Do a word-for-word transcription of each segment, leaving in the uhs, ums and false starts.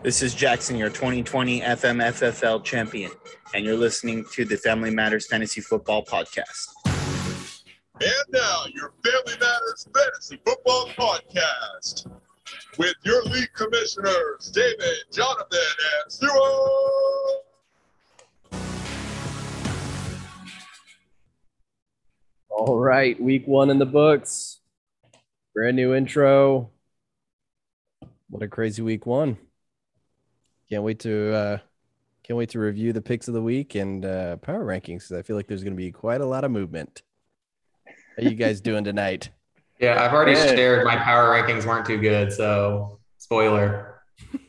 This is Jackson, your twenty twenty F M F F L champion, and you're listening to the Family Matters Fantasy Football Podcast. And now, your Family Matters Fantasy Football Podcast with your league commissioners, David, Jonathan, and Stuart. All right, week one in the books. Brand new intro. What a crazy week one. Can't wait to uh, can't wait to review the picks of the week and uh, power rankings, because I feel like there's going to be quite a lot of movement. How you guys doing tonight? Yeah, I've already Good. shared my power rankings weren't too good, so spoiler.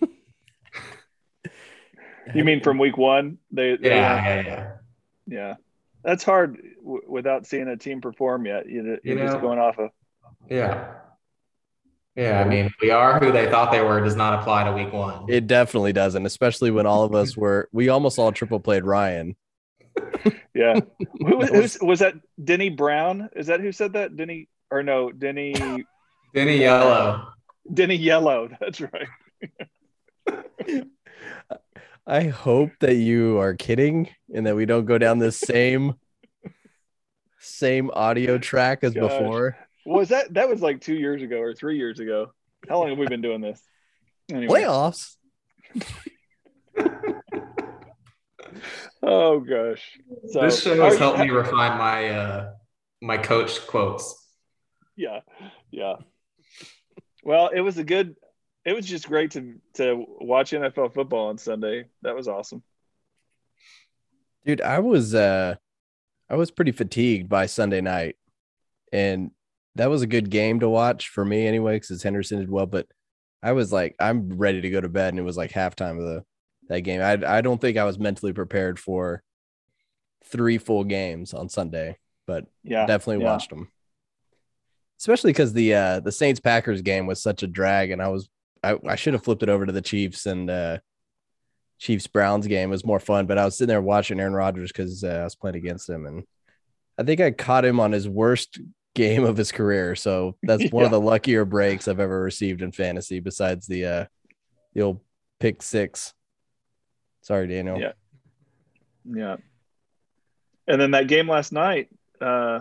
You mean from week one? They, they Yeah, weren't- yeah, yeah. yeah. That's hard w- without seeing a team perform yet. You, you're You just know- going off of Yeah. Yeah, I mean, we are who they thought they were does not apply to week one. It definitely doesn't, especially when all of us were we almost all triple played Ryan. yeah. Who was, who's, was that? Denny Brown? Is that who said that? Denny or no? Denny Denny Yellow. Denny Yellow. That's right. I hope that you are kidding and that we don't go down the same same audio track as Gosh. before. Was that that was like two years ago or three years ago? How long have we been doing this? Anyway. Playoffs. Oh gosh. So This show has are you- helped me refine my uh my coach quotes. Yeah, yeah. Well, it was a good. It was just great to to watch N F L football on Sunday. That was awesome. Dude, I was uh I was pretty fatigued by Sunday night, and that was a good game to watch for me anyway, because Henderson did well. But I was like, I'm ready to go to bed, and it was like halftime of the that game. I I don't think I was mentally prepared for three full games on Sunday, but Yeah, definitely yeah. watched them. Especially because the uh, the Saints Packers game was such a drag, and I was I, I should have flipped it over to the Chiefs, and uh, Chiefs Browns game was more fun. But I was sitting there watching Aaron Rodgers because uh, I was playing against him, and I think I caught him on his worst game of his career. So that's one of Yeah. the luckier breaks I've ever received in fantasy, besides the uh, the old pick six. Sorry, Daniel. Yeah. Yeah. And then that game last night, uh,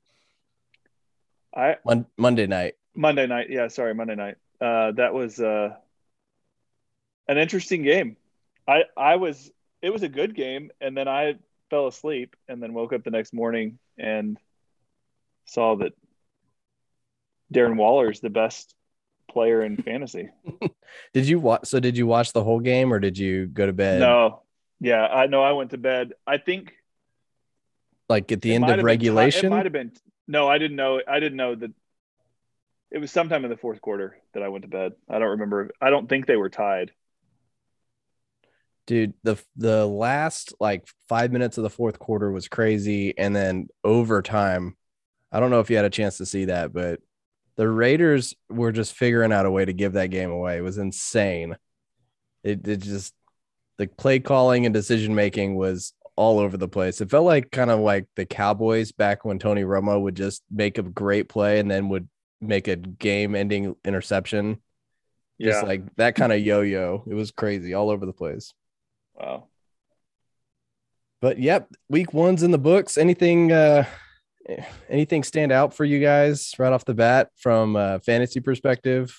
I Mon- Monday night. Monday night. Yeah, sorry, Monday night. Uh, that was uh, an interesting game. I I was it was a good game, and then I fell asleep, and then woke up the next morning and saw that Darren Waller is the best player in fantasy. Did you watch? So did you watch the whole game, or did you go to bed? No, yeah, I know. I went to bed. I think Like at the it end might of have been ti- regulation. it might have been. No, I didn't know. I didn't know that. It was sometime in the fourth quarter that I went to bed. I don't remember. I don't think they were tied. Dude, the the last like five minutes of the fourth quarter was crazy, and then overtime. I don't know if you had a chance to see that, but the Raiders were just figuring out a way to give that game away. It was insane. It it just the play calling and decision making was all over the place. It felt like kind of like the Cowboys back when Tony Romo would just make a great play and then would make a game-ending interception. Just Yeah. like that kind of yo-yo. It was crazy all over the place. Wow. But yep, week one's in the books. Anything uh anything stand out for you guys right off the bat from a fantasy perspective?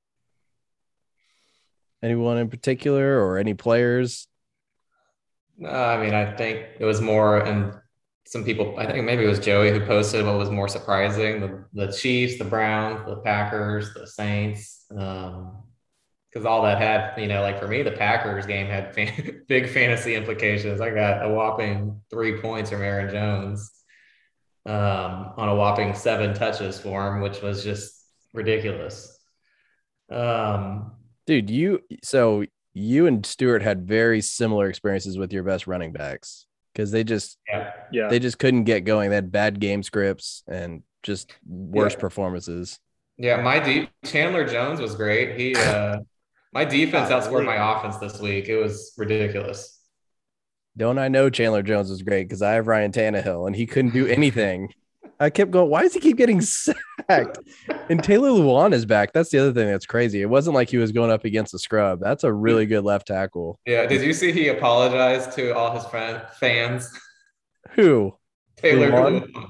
Anyone in particular or any players? No, I mean, I think it was more, and some people, I think maybe it was Joey who posted what was more surprising: the, the Chiefs, the Browns, the Packers, the Saints. Um, because all that had, you know, like for me, the Packers game had fan- big fantasy implications. I got a whopping three points from Aaron Jones um, on a whopping seven touches for him, which was just ridiculous. Um, Dude, you so you and Stewart had very similar experiences with your best running backs, because they just yeah. Yeah. they just couldn't get going. They had bad game scripts and just worse Yeah. performances. Yeah, my de- Chandler Jones was great. He, uh, my defense outscored my offense this week. It was ridiculous. Don't I know Chandler Jones was great, because I have Ryan Tannehill and he couldn't do anything. I kept going, why does he keep getting sacked? And Taylor Lewan is back. That's the other thing that's crazy. It wasn't like he was going up against a scrub. That's a really good left tackle. Yeah. Did you see he apologized to all his friend, fans? Who? Taylor Lewan? Lewan.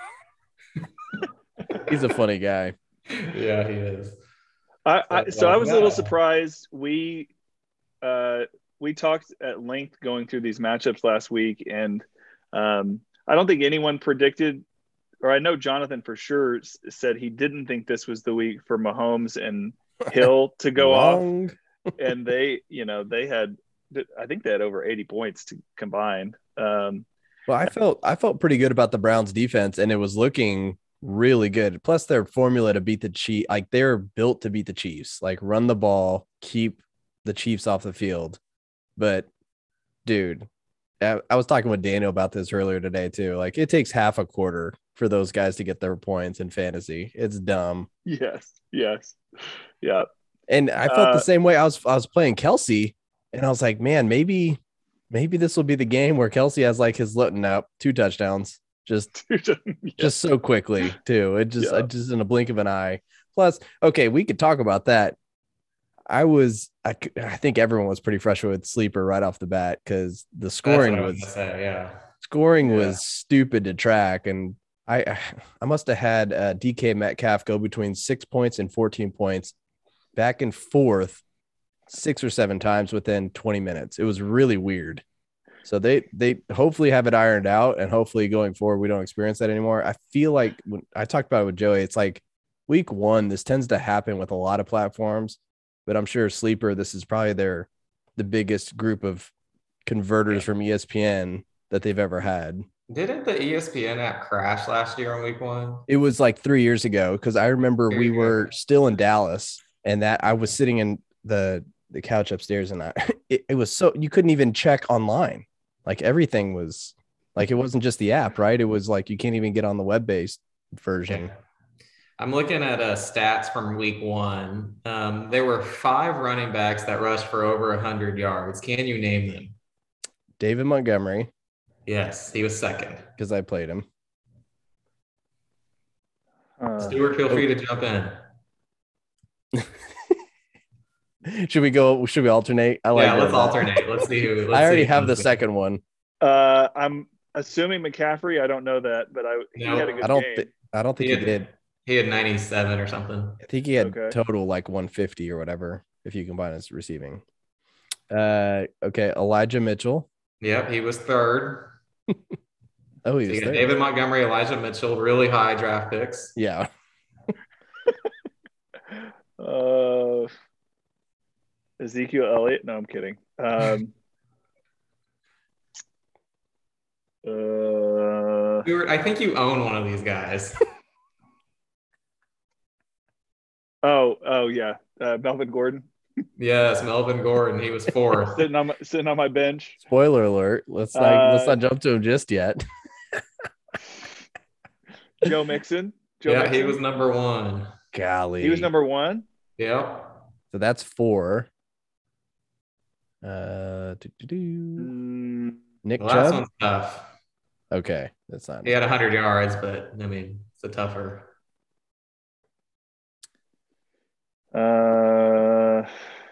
He's a funny guy. Yeah, he is. I, I so I was a Yeah. little surprised. We uh, we talked at length going through these matchups last week, and um, I don't think anyone predicted, or I know Jonathan for sure s- said he didn't think this was the week for Mahomes and Hill to go off, Wrong. and they, you know, they had, I think they had over eighty points to combine. Um, Well, I felt I felt pretty good about the Browns defense, and it was looking really good. Plus, their formula to beat the Chiefs, like they're built to beat the Chiefs, like run the ball, keep the Chiefs off the field. But, dude, I, I was talking with Daniel about this earlier today too. Like, it takes half a quarter for those guys to get their points in fantasy. It's dumb. yes, yes, yeah. And I felt Uh, the same way. I was I was playing Kelsey, and I was like, man, maybe maybe this will be the game where Kelsey has like his letting up two touchdowns. Just yeah. just so quickly too. It just Yeah. I just in a blink of an eye. Plus, okay, we could talk about that. I was I, c- I think everyone was pretty frustrated with Sleeper right off the bat because the That's scoring what I was was gonna say. Yeah. scoring Yeah. was stupid to track, and I I must have had uh, D K Metcalf go between six points and fourteen points, back and forth, six or seven times within twenty minutes. It was really weird. So they they hopefully have it ironed out, and hopefully going forward we don't experience that anymore. I feel like when I talked about it with Joey, it's like week one. This tends to happen with a lot of platforms, but I'm sure Sleeper, this is probably their the biggest group of converters Yeah. from E S P N that they've ever had. Didn't the E S P N app crash last year on week one? It was like three years ago because I remember There we you go. were still in Dallas, and that I was sitting in the the couch upstairs, and I it, it was so you couldn't even check online. Like everything was like it wasn't just the app, right? It was like you can't even get on the web based version. Yeah. I'm looking at uh, stats from week one. Um, there were five running backs that rushed for over one hundred yards. Can you name them? David Montgomery, Yes, he was second. because I played him. Uh, Stuart, feel free to jump in. Should we go? Should we alternate? I like Yeah, let's doing that. alternate. Let's see who. Let's I already see who have the goes. second one. uh, I'm assuming McCaffrey. I don't know that, but I he No, had a good I don't game. think I don't think He he had, did. he had ninety-seven or something. I think he had Okay. total like one fifty or whatever if you combine his receiving. Uh, okay, Elijah Mitchell. Yep, he was third. Oh, he So was you got there. David Montgomery, Elijah Mitchell, really high draft picks. Yeah, Uh, Ezekiel Elliott. No, I'm kidding. Um, uh, Stuart, I think you own one of these guys. oh, oh yeah, uh, Melvin Gordon Yes, Melvin Gordon. He was fourth. sitting on my, sitting on my bench. spoiler alert. Let's not let's Uh, not jump to him just yet. Joe Mixon. Joe yeah, Mixon. he was number one. Golly, He was number one. Yep. So that's four. Uh, doo-doo-doo. Mm, Nick The last Chubb. one's tough. Okay, that's not. He had one hundred yards, but I mean, it's a tougher. uh,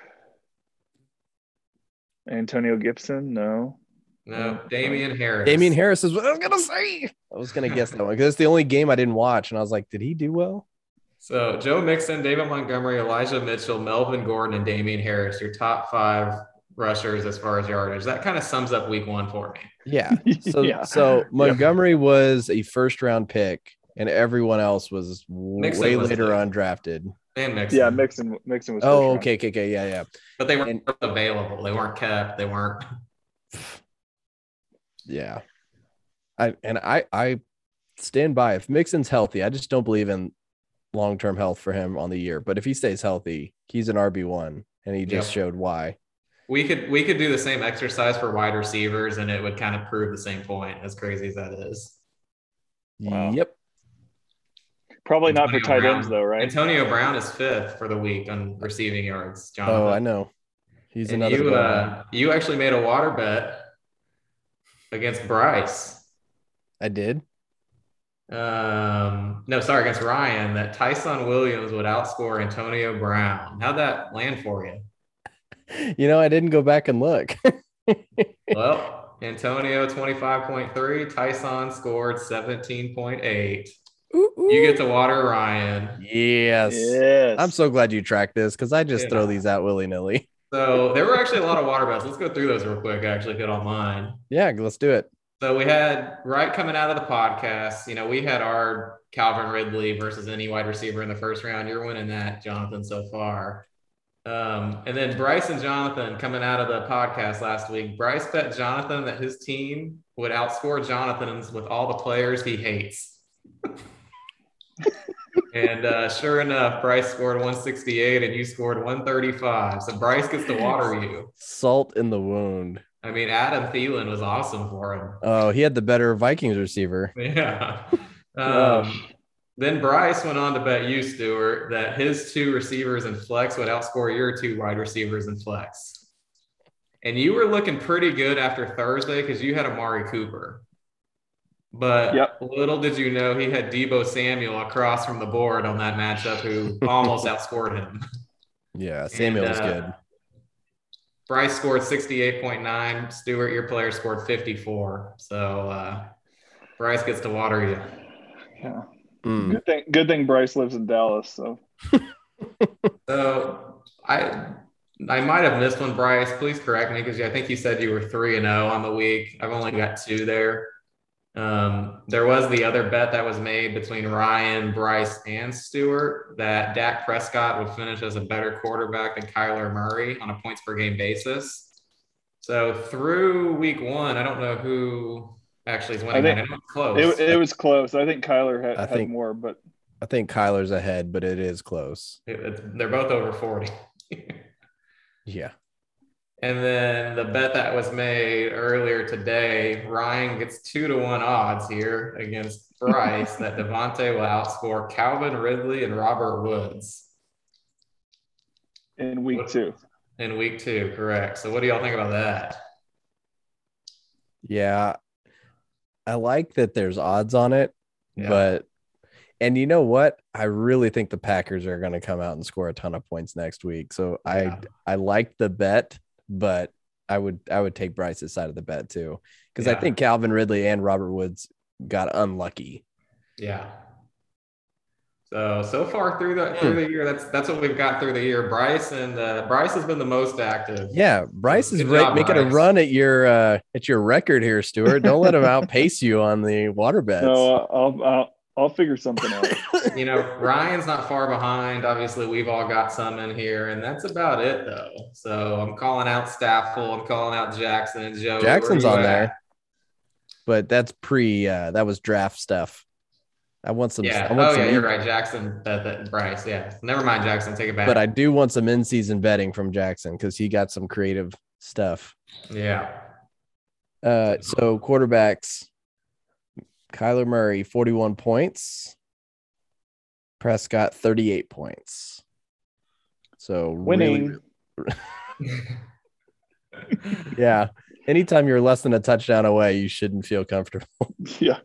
Antonio Gibson. No. No, Damian Harris. Damian Harris is what I was gonna say. I was gonna guess that one because it's the only game I didn't watch, and I was like, did he do well? So Joe Mixon, David Montgomery, Elijah Mitchell, Melvin Gordon, and Damian Harris, your top five rushers as far as yardage. That kind of sums up week one for me. Yeah. So Yeah. so Montgomery was a first round pick, and everyone else was Mixon way was later the- undrafted. And Mixon. Yeah, Mixon. Mixon was. Oh, first round. okay, okay, okay, yeah, yeah, But they weren't And- available. They weren't kept. They weren't. yeah. I and I I stand by if Mixon's healthy. I just don't believe in long term health for him on the year. But if he stays healthy, he's an R B one, and he just Yep. showed why. We could we could do the same exercise for wide receivers, and it would kind of prove the same point. As crazy as that is. Wow. Yep. Probably not for Antonio tight Brown- ends though, right? Antonio Brown is fifth for the week on receiving yards. Jonathan. Oh, I know. He's And another you good one. uh, you actually made a water bet against Bryce. I did. Um, no, sorry, against Ryan, that Tyson Williams would outscore Antonio Brown. How'd that land for you? You know, I didn't go back and look. Well, Antonio twenty-five point three, Tyson scored seventeen point eight. Ooh, ooh. You get to water Ryan. Yes. Yes. I'm so glad you tracked this because I just Yeah. throw these out willy-nilly. So there were actually a lot of water bets. Let's go through those real quick, actually, if you don't mind. Yeah, let's do it. So we had right coming out of the podcast, you know, we had our Calvin Ridley versus any wide receiver in the first round. You're winning that, Jonathan, so far. Um, and then Bryce and Jonathan coming out of the podcast last week. Bryce bet Jonathan that his team would outscore Jonathan's with all the players he hates. And uh, sure enough, Bryce scored one sixty-eight and you scored one thirty-five. So Bryce gets to water you. Salt in the wound. I mean, Adam Thielen was awesome for him. Oh, he had the better Vikings receiver. Yeah. Um, then Bryce went on to bet you, Stuart, that his two receivers in flex would outscore your two wide receivers in flex. And you were looking pretty good after Thursday because you had Amari Cooper. But Yep. little did you know he had Deebo Samuel across from the board on that matchup who almost outscored him. Yeah, Samuel And, was uh, good. Bryce scored sixty-eight point nine. Stuart, your player, scored fifty-four. So uh, Bryce gets to water you. Yeah. Mm. Good thing. Good thing Bryce lives in Dallas. So So I I might have missed one, Bryce. Please correct me because I think you said you were three and zero on the week. I've only got two there. Um, there was the other bet that was made between Ryan, Bryce, and Stewart that Dak Prescott would finish as a better quarterback than Kyler Murray on a points per game basis. So through week one, I don't know who actually is winning. I think- that. I know it's close. it, it was close. I think Kyler had, I had think- more, but I think Kyler's ahead, but it is close. It- it's- they're both over forty. Yeah. And then the bet that was made earlier today, Ryan gets two to one odds here against Bryce that Devontae will outscore Calvin Ridley and Robert Woods in week two. in week two. Correct. So what do y'all think about that? Yeah. I like that there's odds on it, Yeah. but and you know what? I really think the Packers are going to come out and score a ton of points next week. So Yeah. I I like the bet, but I would I would take Bryce's side of the bet too because I Yeah. think Calvin Ridley and Robert Woods got unlucky. Yeah. So so far through the through the year, that's that's what we've got through the year. Bryce and uh, Bryce has been the most active. Yeah, Bryce is Good right, job, making a Bryce. run at your uh, at your record here, Stuart. Don't let him outpace you on the water bets. No, I'll, I'll I'll figure something out. You know, Ryan's not far behind. Obviously, we've all got some in here, and that's about it, though. So I'm calling out Staffel. I'm calling out Jackson and Joe. Jackson's Where you on at? there, but that's pre. Uh, that was draft stuff. I want some. Yeah. I want Oh, some yeah, in- you're right. Jackson, that, that Bryce. Yeah. Never mind, Jackson. Take it back. But I do want some in-season betting from Jackson because he got some creative stuff. Yeah. Uh, so quarterbacks, Kyler Murray, forty-one points. Prescott, thirty-eight points. So really- Winning. yeah. Anytime you're less than a touchdown away, you shouldn't feel comfortable. Yeah.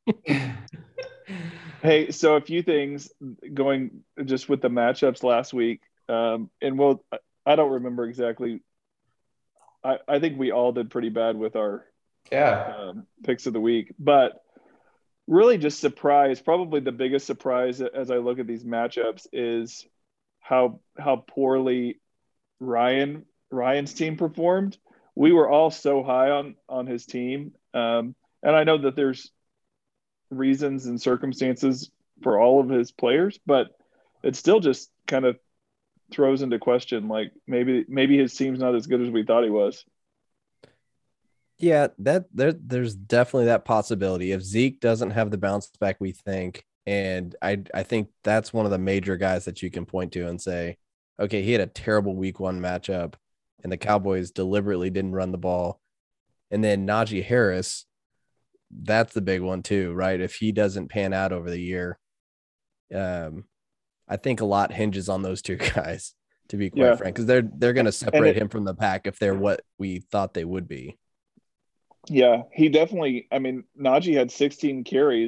Hey, so a few things going just with the matchups last week. Um, and we'll, I don't remember exactly. I, I think we all did pretty bad with our Yeah. um, picks of the week, but really just surprised. Probably the biggest surprise as I look at these matchups is how how poorly Ryan Ryan's team performed. We were all so high on on his team, um, and I know that there's reasons and circumstances for all of his players, but it still just kind of throws into question like maybe maybe his team's not as good as we thought he was. Yeah, that there, there's definitely that possibility. If Zeke doesn't have the bounce back we think, and I I think that's one of the major guys that you can point to and say, okay, he had a terrible week one matchup, and the Cowboys deliberately didn't run the ball. And then Najee Harris, that's the big one too, right? If he doesn't pan out over the year, um, I think a lot hinges on those two guys, to be quite Yeah. frank, because they're they're going to separate it- him from the pack if they're what we thought they would be. Yeah, he definitely. I mean, Najee had sixteen carries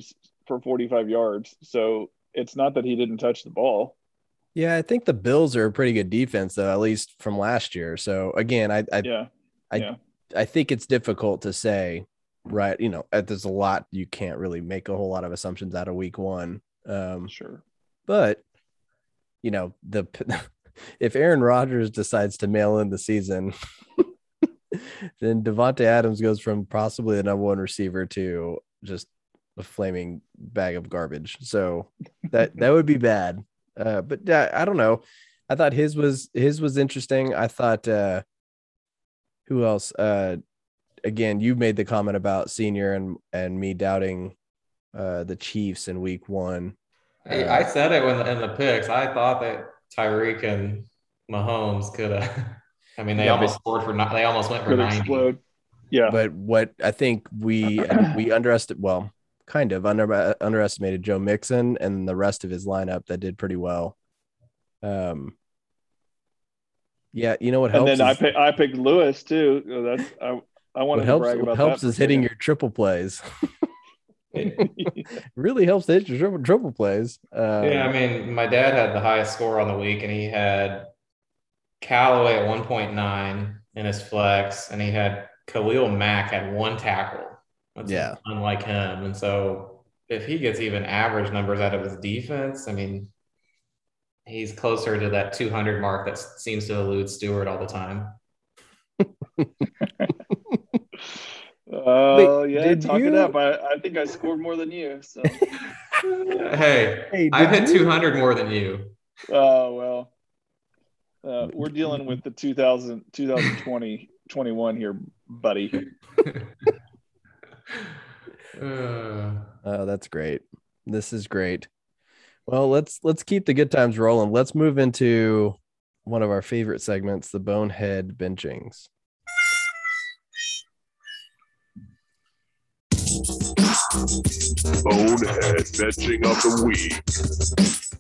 for forty-five yards. So it's not that he didn't touch the ball. Yeah, I think the Bills are a pretty good defense, though, at least from last year. So again, I I Yeah. I, yeah. I think it's difficult to say, right? You know, uh, there's a lot you can't really make a whole lot of assumptions out of week one. Um, Sure. but you know, the if Aaron Rodgers decides to mail in the season, then Devontae Adams goes from possibly the number one receiver to just a flaming bag of garbage. So that that would be bad. Uh, but uh, I don't know. I thought his was his was interesting. I thought uh, who else? Uh, again, you made the comment about Senior and and me doubting uh, the Chiefs in week one. Hey, Uh, I said it when in the picks. I thought that Tyreek and Mahomes could have. I mean, they Yeah, almost but- scored for. ni- They almost went for Could ninety. explode. Yeah. But what I think we we underestimated, well, kind of under underestimated Joe Mixon and the rest of his lineup that did pretty well. Um, yeah, you know what and helps then I is, pick, I picked Lewis too. So that's I I wanted what to helps brag what about helps that. is hitting your triple plays. Really helps to hit your triple, triple plays. Um, Yeah, I mean, my dad had the highest score on the week, and he had Callaway at one point nine in his flex, and he had Khalil Mack at one tackle. That's Yeah. unlike him. And so if he gets even average numbers out of his defense, I mean, he's closer to that two hundred mark that seems to elude Stewart all the time. Oh, uh, yeah. did Talk you- it up. I, I think I scored more than you. So, Hey, Hey, I've did hit you- two hundred more than you. oh, well. Uh, we're dealing with the two thousand, twenty twenty, twenty-one here, buddy. Uh, Oh, that's great. This is great. Well, let's let's keep the good times rolling. Let's move into one of our favorite segments, the Bonehead Benchings. Bonehead benching of the week.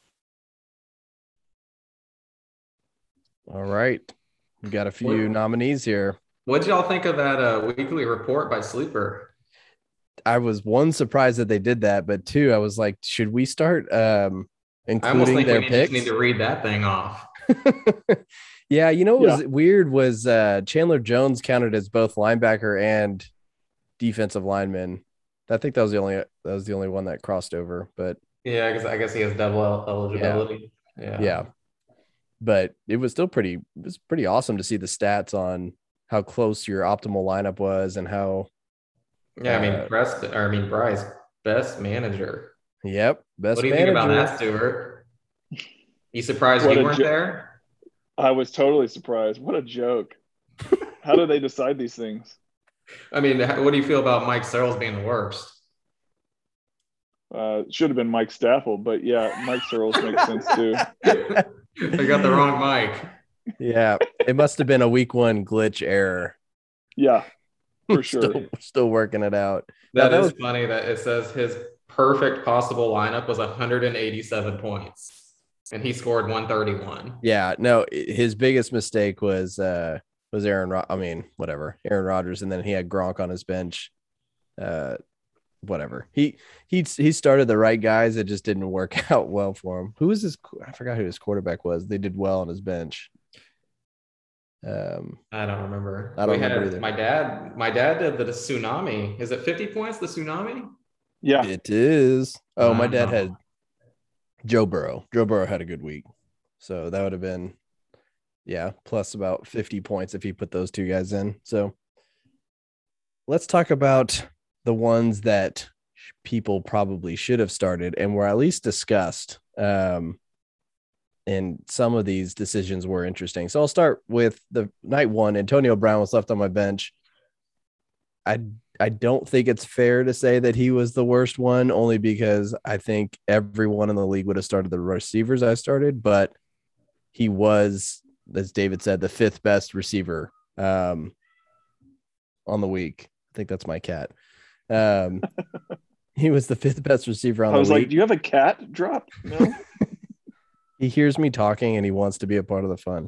All right. We got a few What- nominees here. what'd y'all think of that uh, weekly report by Sleeper? I was one surprised that they did that, but two, I was like, should we start um I almost including think we their need, just picks? need to read that thing off. Yeah, you know what was weird was uh Chandler Jones counted as both linebacker and defensive lineman. I think that was the only that was the only one that crossed over, but Yeah, because I guess he has double el- eligibility. Yeah. yeah. But it was still pretty it was pretty awesome to see the stats on how close your optimal lineup was and how Yeah, I mean, Uh, Preston, or I mean, Bryce, best manager. yep, best What do you manager. think about that, Stuart? You surprised What you a weren't jo- there? I was totally surprised. What a joke. How do they decide these things? I mean, how- what do you feel about Mike Searles being the worst? Uh, should have been Mike Staffel, but yeah, Mike Searles makes sense too. They got the wrong Mike. Yeah, it must have been a week one glitch error. Yeah, for sure. still, still working it out. Now, That that is was- funny that it says his perfect possible lineup was one hundred eighty-seven points, and he scored one thirty-one. Yeah, no, i- his biggest mistake was uh was Aaron. Rod- I mean, whatever, Aaron Rodgers, and then he had Gronk on his bench. Uh, whatever. He he he started the right guys. It just didn't work out well for him. Who was his? I forgot who his quarterback was. They did well on his bench. Um, I don't remember. I don't We had- remember either. My dad, my dad did the tsunami. Is it fifty points? The tsunami? Yeah, it is. Oh, my dad Wow. had Joe Burrow. Joe Burrow had a good week, so that would have been, yeah, plus about fifty points if he put those two guys in. So let's talk about the ones that people probably should have started and were at least discussed. Um, and some of these decisions were interesting. So I'll start with the night one. Antonio Brown was left on my bench. I I don't think it's fair to say that he was the worst one, only because I think everyone in the league would have started the receivers I started, but he was, as David said, the fifth best receiver um, on the week. I think that's my cat. Um, he was the fifth best receiver on I was the like, week. "Do you have a cat drop?" No. He hears me talking and he wants to be a part of the fun.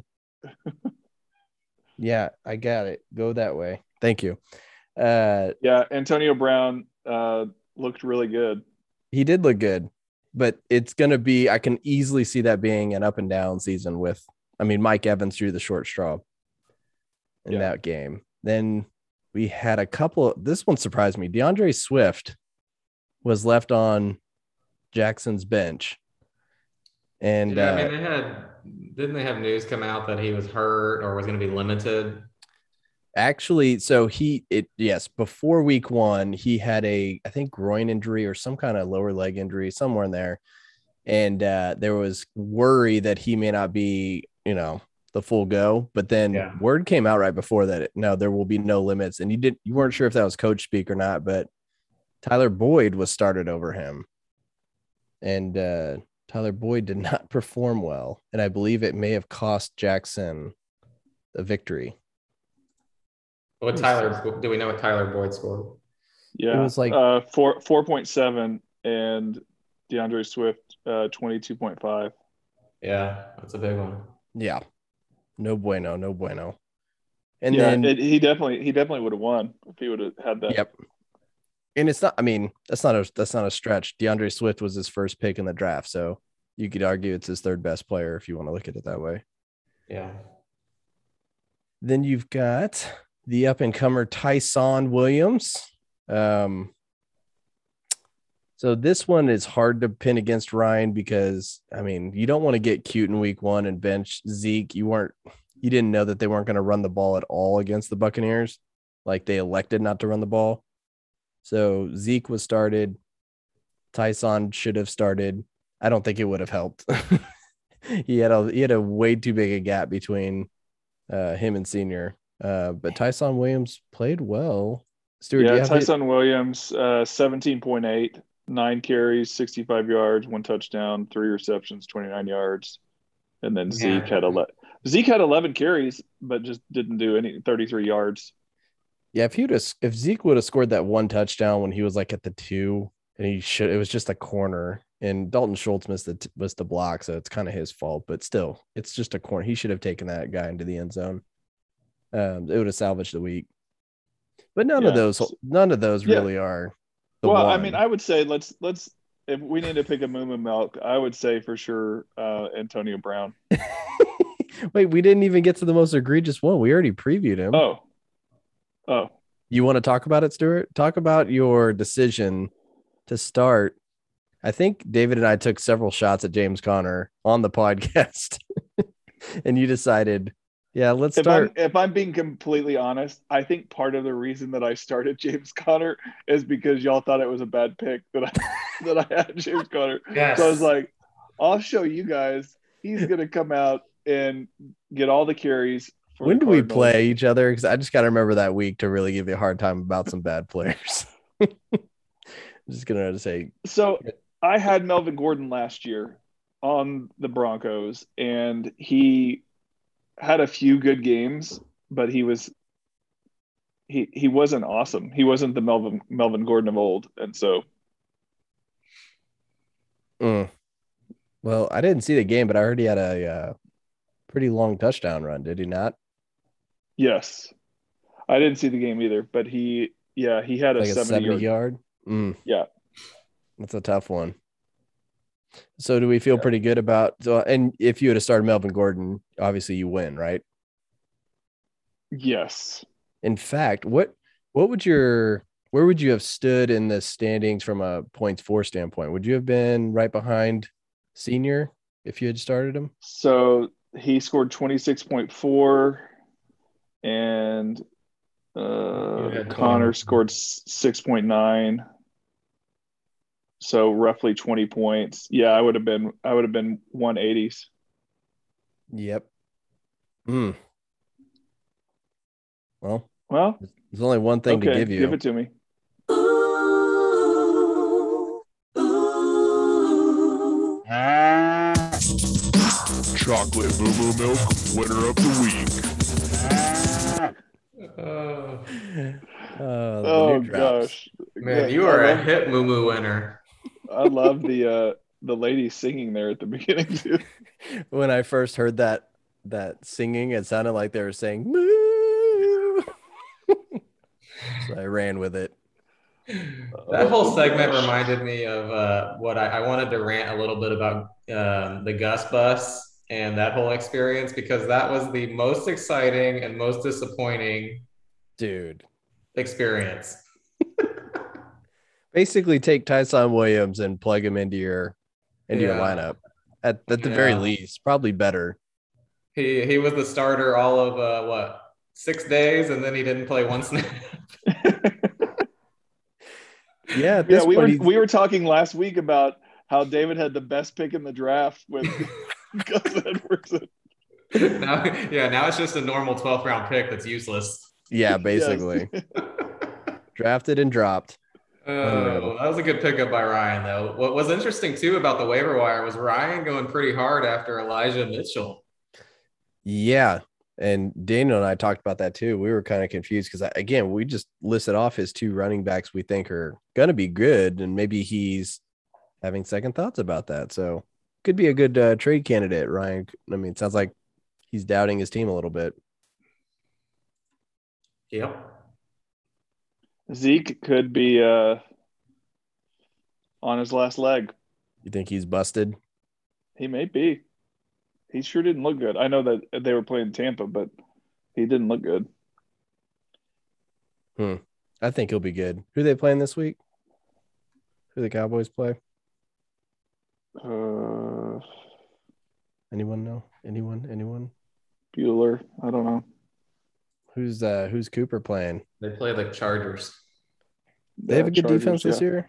Yeah, I got it. Go that way. Thank you. Uh, Yeah, Antonio Brown uh, looked really good. he did look good, but it's going to be, I can easily see that being an up and down season with, I mean, Mike Evans drew the short straw in Yeah. that game. Then we had a couple, this one surprised me. DeAndre Swift was left on Jackson's bench. And Yeah, I uh, mean, they had didn't they have news come out that he was hurt or was going to be limited? actually, so he, it, yes, before week one, he had a, I think, groin injury or some kind of lower leg injury somewhere in there. And uh, there was worry that he may not be, you know, the full go. But then Yeah. word came out right before that, no, there will be no limits. And you did, you weren't sure if that was coach speak or not, but Tyler Boyd was started over him. And uh, Tyler Boyd did not perform well. And I believe it may have cost Jackson the victory. What Tyler? Do we know what Tyler Boyd scored? Yeah, It was like- uh, four four point seven, and DeAndre Swift uh, twenty two point five. Yeah, that's a big one. Yeah. No bueno, no bueno. And yeah, then it, he definitely he definitely would have won if he would have had that. Yep. And it's not, I mean, that's not a that's not a stretch. DeAndre Swift was his first pick in the draft. So you could argue it's his third best player if you want to look at it that way. Yeah. Then you've got the up and comer Tyson Williams. Um, so this one is hard to pin against Ryan because I mean, you don't want to get cute in week one and bench Zeke. You weren't, you didn't know that they weren't going to run the ball at all against the Buccaneers. Like they elected not to run the ball. So Zeke was started. Tyson should have started. I don't think it would have helped. he had a he had a way too big a gap between uh, him and Senior. Uh, but Tyson Williams played well. Stuart, do you Yeah, have Tyson Williams, uh, seventeen point eight, nine carries, sixty-five yards, one touchdown, three receptions, twenty-nine yards. And then Zeke Yeah. had ele- Zeke had eleven carries, but just didn't do any thirty-three yards. Yeah, if he would have, if Zeke would have scored that one touchdown when he was like at the two, and he should, it was just a corner, and Dalton Schultz missed the missed the block, so it's kind of his fault. But still, it's just a corner. He should have taken that guy into the end zone. Um, it would have salvaged the week. But none of Yeah. those, none of those Yeah. really are. The Well, I one. mean, I would say let's let's if we need to pick a moo moo milk, I would say for sure uh, Antonio Brown. Wait, we didn't even get to the most egregious one. We already previewed him. Oh, oh, You want to talk about it, Stuart? Talk about your decision to start. I think David and I took several shots at James Conner on the podcast, and you decided, yeah, let's if start. I'm if I'm being completely honest, I think part of the reason that I started James Conner is because y'all thought it was a bad pick that I that I had James Conner. Yes. So I was like, I'll show you guys. He's gonna come out and get all the carries. for When the do we Cardinals. play each other? Because I just got to remember that week to really give you a hard time about some bad players. I'm just gonna say, So I had Melvin Gordon last year on the Broncos, and he had a few good games, but he was he he wasn't awesome. He wasn't the Melvin Melvin Gordon of old, and so mm. Well, I didn't see the game, but I heard he had a uh, pretty long touchdown run. Did he not? yes, I didn't see the game either, but he yeah he had a Like a seventy, seventy yard. yard. Mm. Yeah. That's a tough one. So do we feel pretty good about so and if you had started Melvin Gordon, obviously you win, right? Yes. In fact, what what would your where would you have stood in the standings from a points for standpoint? Would you have been right behind Senior if you had started him? So he scored twenty-six point four, and uh, had Connor twenty. scored six point nine. So roughly twenty points. Yeah, I would have been I would have been one eighties. Yep. Hmm. Well, Well, there's only one thing okay, to give you. give it to me. Chocolate Moo Moo Milk, winner of the week. Oh, Uh, the Oh new drops. gosh. man, you I are a love- hit moo moo winner. I love the uh the lady singing there at the beginning too. When I first heard that that singing, it sounded like they were saying moo. So I ran with it. That whole Oh, segment gosh. reminded me of uh, what I, I wanted to rant a little bit about um, the Gus bus and that whole experience because that was the most exciting and most disappointing Dude. experience. Basically, take Tyson Williams and plug him into your into your Yeah. lineup. At at the very Yeah. least, probably better. He he was the starter all of uh, what six days, and then he didn't play one snap. Yeah, at Yeah, this we point, were he's, we were talking last week about how David had the best pick in the draft with Gus Edwards. Now, yeah, now it's just a normal twelfth round pick that's useless. yeah, basically Yes. drafted and dropped. Oh, that was a good pickup by Ryan, though. What was interesting too about the waiver wire was Ryan going pretty hard after Elijah Mitchell. Yeah, and Daniel and I talked about that too. We were kind of confused because again, we just listed off his two running backs we think are going to be good, and maybe he's having second thoughts about that. So could be a good uh, trade candidate, Ryan. I mean, it sounds like he's doubting his team a little bit. Yep. Zeke could be uh, on his last leg. You think he's busted? He may be. He sure didn't look good. I know that they were playing Tampa, but he didn't look good. Hmm. I think he'll be good. Who are they playing this week? Who the Cowboys play? Uh, Anyone know? Anyone? Anyone? Bueller. I don't know. Who's uh who's Cooper playing? They play the Chargers. They have a good Chargers, defense this yeah. year.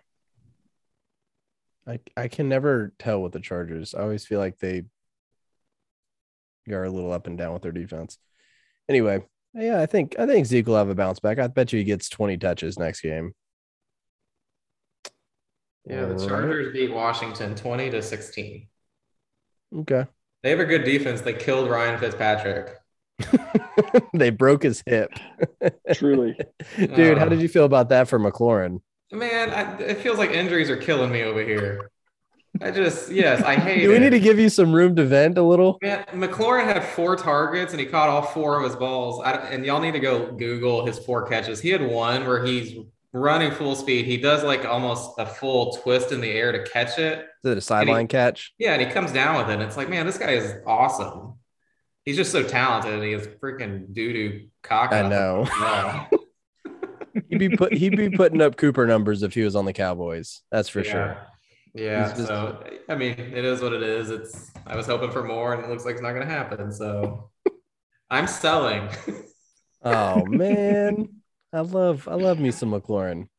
I I can never tell with the Chargers. I always feel like they are a little up and down with their defense. Anyway, yeah, I think I think Zeke will have a bounce back. I bet you he gets twenty touches next game. Yeah, the Chargers beat Washington twenty to sixteen. Okay. They have a good defense. They killed Ryan Fitzpatrick. They broke his hip. Truly. Dude, how Uh, did you feel about that for McLaurin? Man, I, it feels like injuries are killing me over here. I just, yes, I hate Do we it. need to give you some room to vent a little? Man, McLaurin had four targets and he caught all four of his balls. I, and y'all need to go Google his four catches. He had one where he's running full speed. He does like almost a full twist in the air to catch it. Is it a sideline catch? Yeah, and he comes down with it. And it's like, man, this guy is awesome. He's just so talented. And he is freaking doo-doo cock. I know. Yeah. He'd be put he'd be putting up Cooper numbers if he was on the Cowboys. That's for Yeah. sure. Yeah. He's just- So I mean, it is what it is. It's I was hoping for more, and it looks like it's not gonna happen. So I'm selling. Oh man. I love I love me some McLaurin.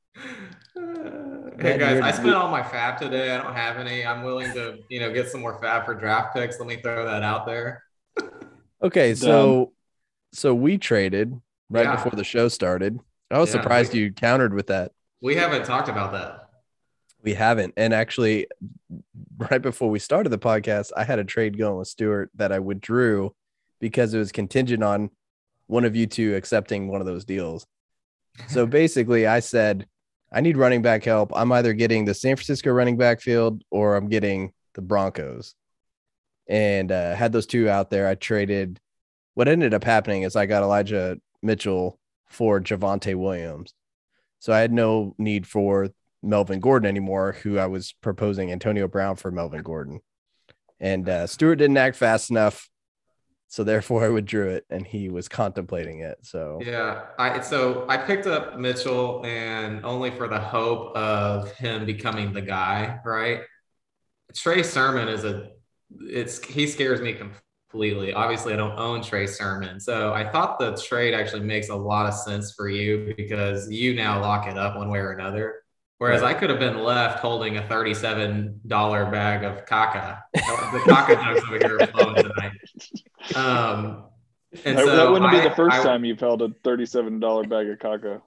Hey Glad guys, you're- I spent all my fab today. I don't have any. I'm willing to, you know, get some more fab for draft picks. Let me throw that out there. Okay, so so we traded right Yeah. before the show started. I was Yeah. surprised you countered with that. We haven't talked about that. We haven't. And actually, right before we started the podcast, I had a trade going with Stuart that I withdrew because it was contingent on one of you two accepting one of those deals. So basically, I said, I need running back help. I'm either getting the San Francisco running back field or I'm getting the Broncos. And uh, had those two out there. I traded. What ended up happening is I got Elijah Mitchell for Javonte Williams. So I had no need for Melvin Gordon anymore, who I was proposing Antonio Brown for Melvin Gordon. And uh, Stewart didn't act fast enough. So therefore I withdrew it and he was contemplating it. So Yeah, I so I picked up Mitchell and only for the hope of him becoming the guy, right? Trey Sermon is a it's he scares me completely. Obviously, I don't own Trey Sermon. So I thought the trade actually makes a lot of sense for you because you now lock it up one way or another. Whereas Right. I could have been left holding a thirty-seven dollars bag of caca. The caca jokes over here are flowing tonight. Um, and that, so that wouldn't I, be the first I, time you've held a thirty-seven dollars bag of caca.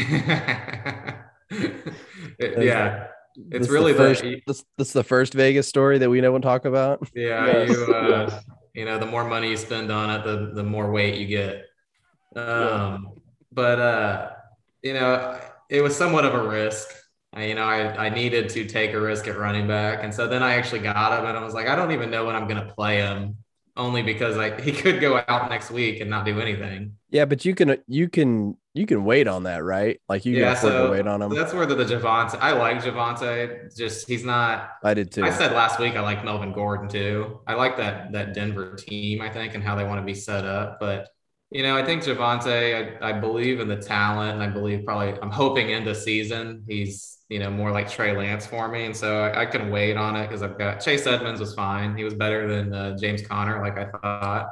It- yeah, it's this really the first, the this, this is the first Vegas story that we don't talk about. yeah Yes, you uh, yes. you know the more money you spend on it, the the more weight you get. Um, Yeah. but uh, you know it was somewhat of a risk. I, you know, I, I needed to take a risk at running back. And so then I actually got him and I was like, I don't even know when I'm going to play him. only because like he could go out next week and not do anything. Yeah, but you can you can you can wait on that, right? Like you Yeah, can afford so to wait on him. that's where the, the Javante. I like Javante. Just he's not. I did too. I said last week I like Melvin Gordon too. I like that that Denver team. I think and how they want to be set up. But you know, I think Javante. I, I believe in the talent, and I believe probably. I'm hoping into season he's you know more like Trey Lance for me, and so I, I can wait on it because I've got Chase Edmonds was fine. He was better than uh, James Conner, like I thought.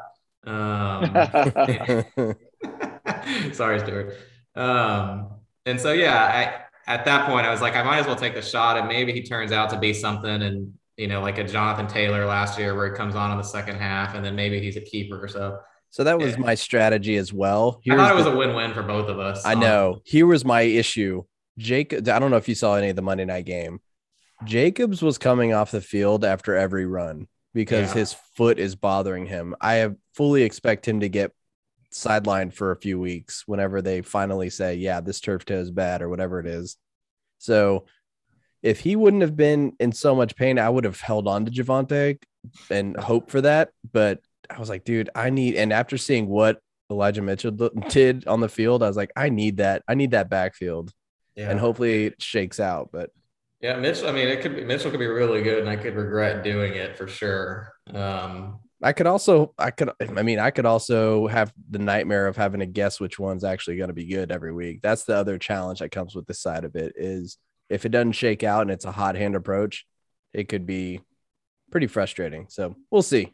Um, Sorry, Stuart. Um, and so, yeah, I, at that point, I was like, I might as well take the shot, and maybe he turns out to be something, and you know, like a Jonathan Taylor last year, where he comes on in the second half, and then maybe he's a keeper. So, So that was yeah. my strategy as well. I thought it was the, a win-win for both of us. I know. Here was my issue. Jacob, I don't know if you saw any of the Monday night game. Jacobs was coming off the field after every run because Yeah. his foot is bothering him. I have fully expect him to get sidelined for a few weeks whenever they finally say, yeah, this turf toe is bad or whatever it is. So if he wouldn't have been in so much pain, I would have held on to Javante and hoped for that. But I was like, dude, I need, and after seeing what Elijah Mitchell did on the field, I was like, I need that. I need that backfield. Yeah. And hopefully it shakes out. But yeah, Mitchell, I mean, it could be, Mitchell could be really good, and I could regret doing it for sure. Um, I could also, I could, I mean, I could also have the nightmare of having to guess which one's actually going to be good every week. That's the other challenge that comes with this side of it is if it doesn't shake out and it's a hot hand approach, it could be pretty frustrating. So we'll see.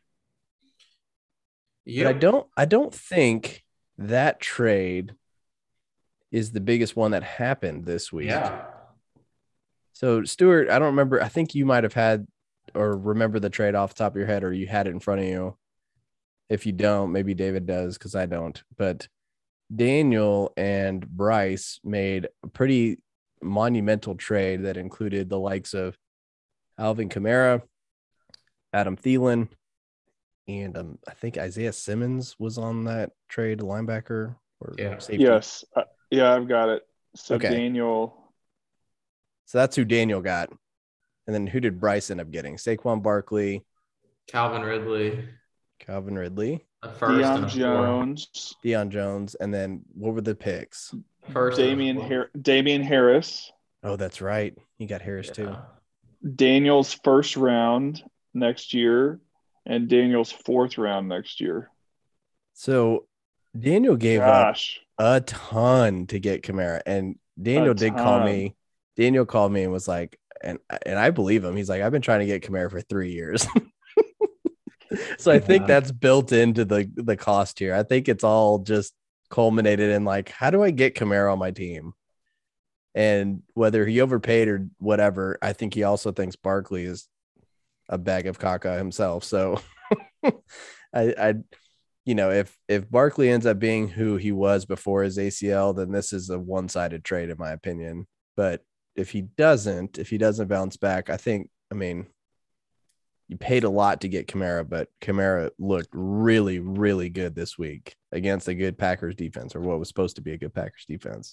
yep. But I don't, I don't think that trade is the biggest one that happened this week. Yeah. So Stuart, I don't remember. I think you might have had or remember the trade off the top of your head, or you had it in front of you. If you don't, maybe David does because I don't. But Daniel and Bryce made a pretty monumental trade that included the likes of Alvin Kamara, Adam Thielen, and um, I think Isaiah Simmons was on that trade, linebacker or Yeah. safety. Yes. Uh, yeah, I've got it. So Okay. Daniel. So that's who Daniel got. And then who did Bryce end up getting? Saquon Barkley, Calvin Ridley, Calvin Ridley, a first and Deion a fourth. Jones, Deion Jones, and then what were the picks? First and a Damian fourth. Har- Damian Harris, Oh, that's right. You got Harris too. Yeah. Daniel's first round next year, and Daniel's fourth round next year. So Daniel gave Gosh, up a ton to get Kamara, and Daniel A did call ton. me. Daniel called me and was like, and and I believe him. He's like, I've been trying to get Kamara for three years. So I think Yeah. that's built into the the cost here. I think it's all just culminated in like, how do I get Kamara on my team? And whether he overpaid or whatever, I think he also thinks Barkley is a bag of caca himself. So I, I, you know, if if Barkley ends up being who he was before his A C L, then this is a one-sided trade in my opinion. But if he doesn't, if he doesn't bounce back, I think, I mean, you paid a lot to get Kamara, but Kamara looked really, really good this week against a good Packers defense, or what was supposed to be a good Packers defense.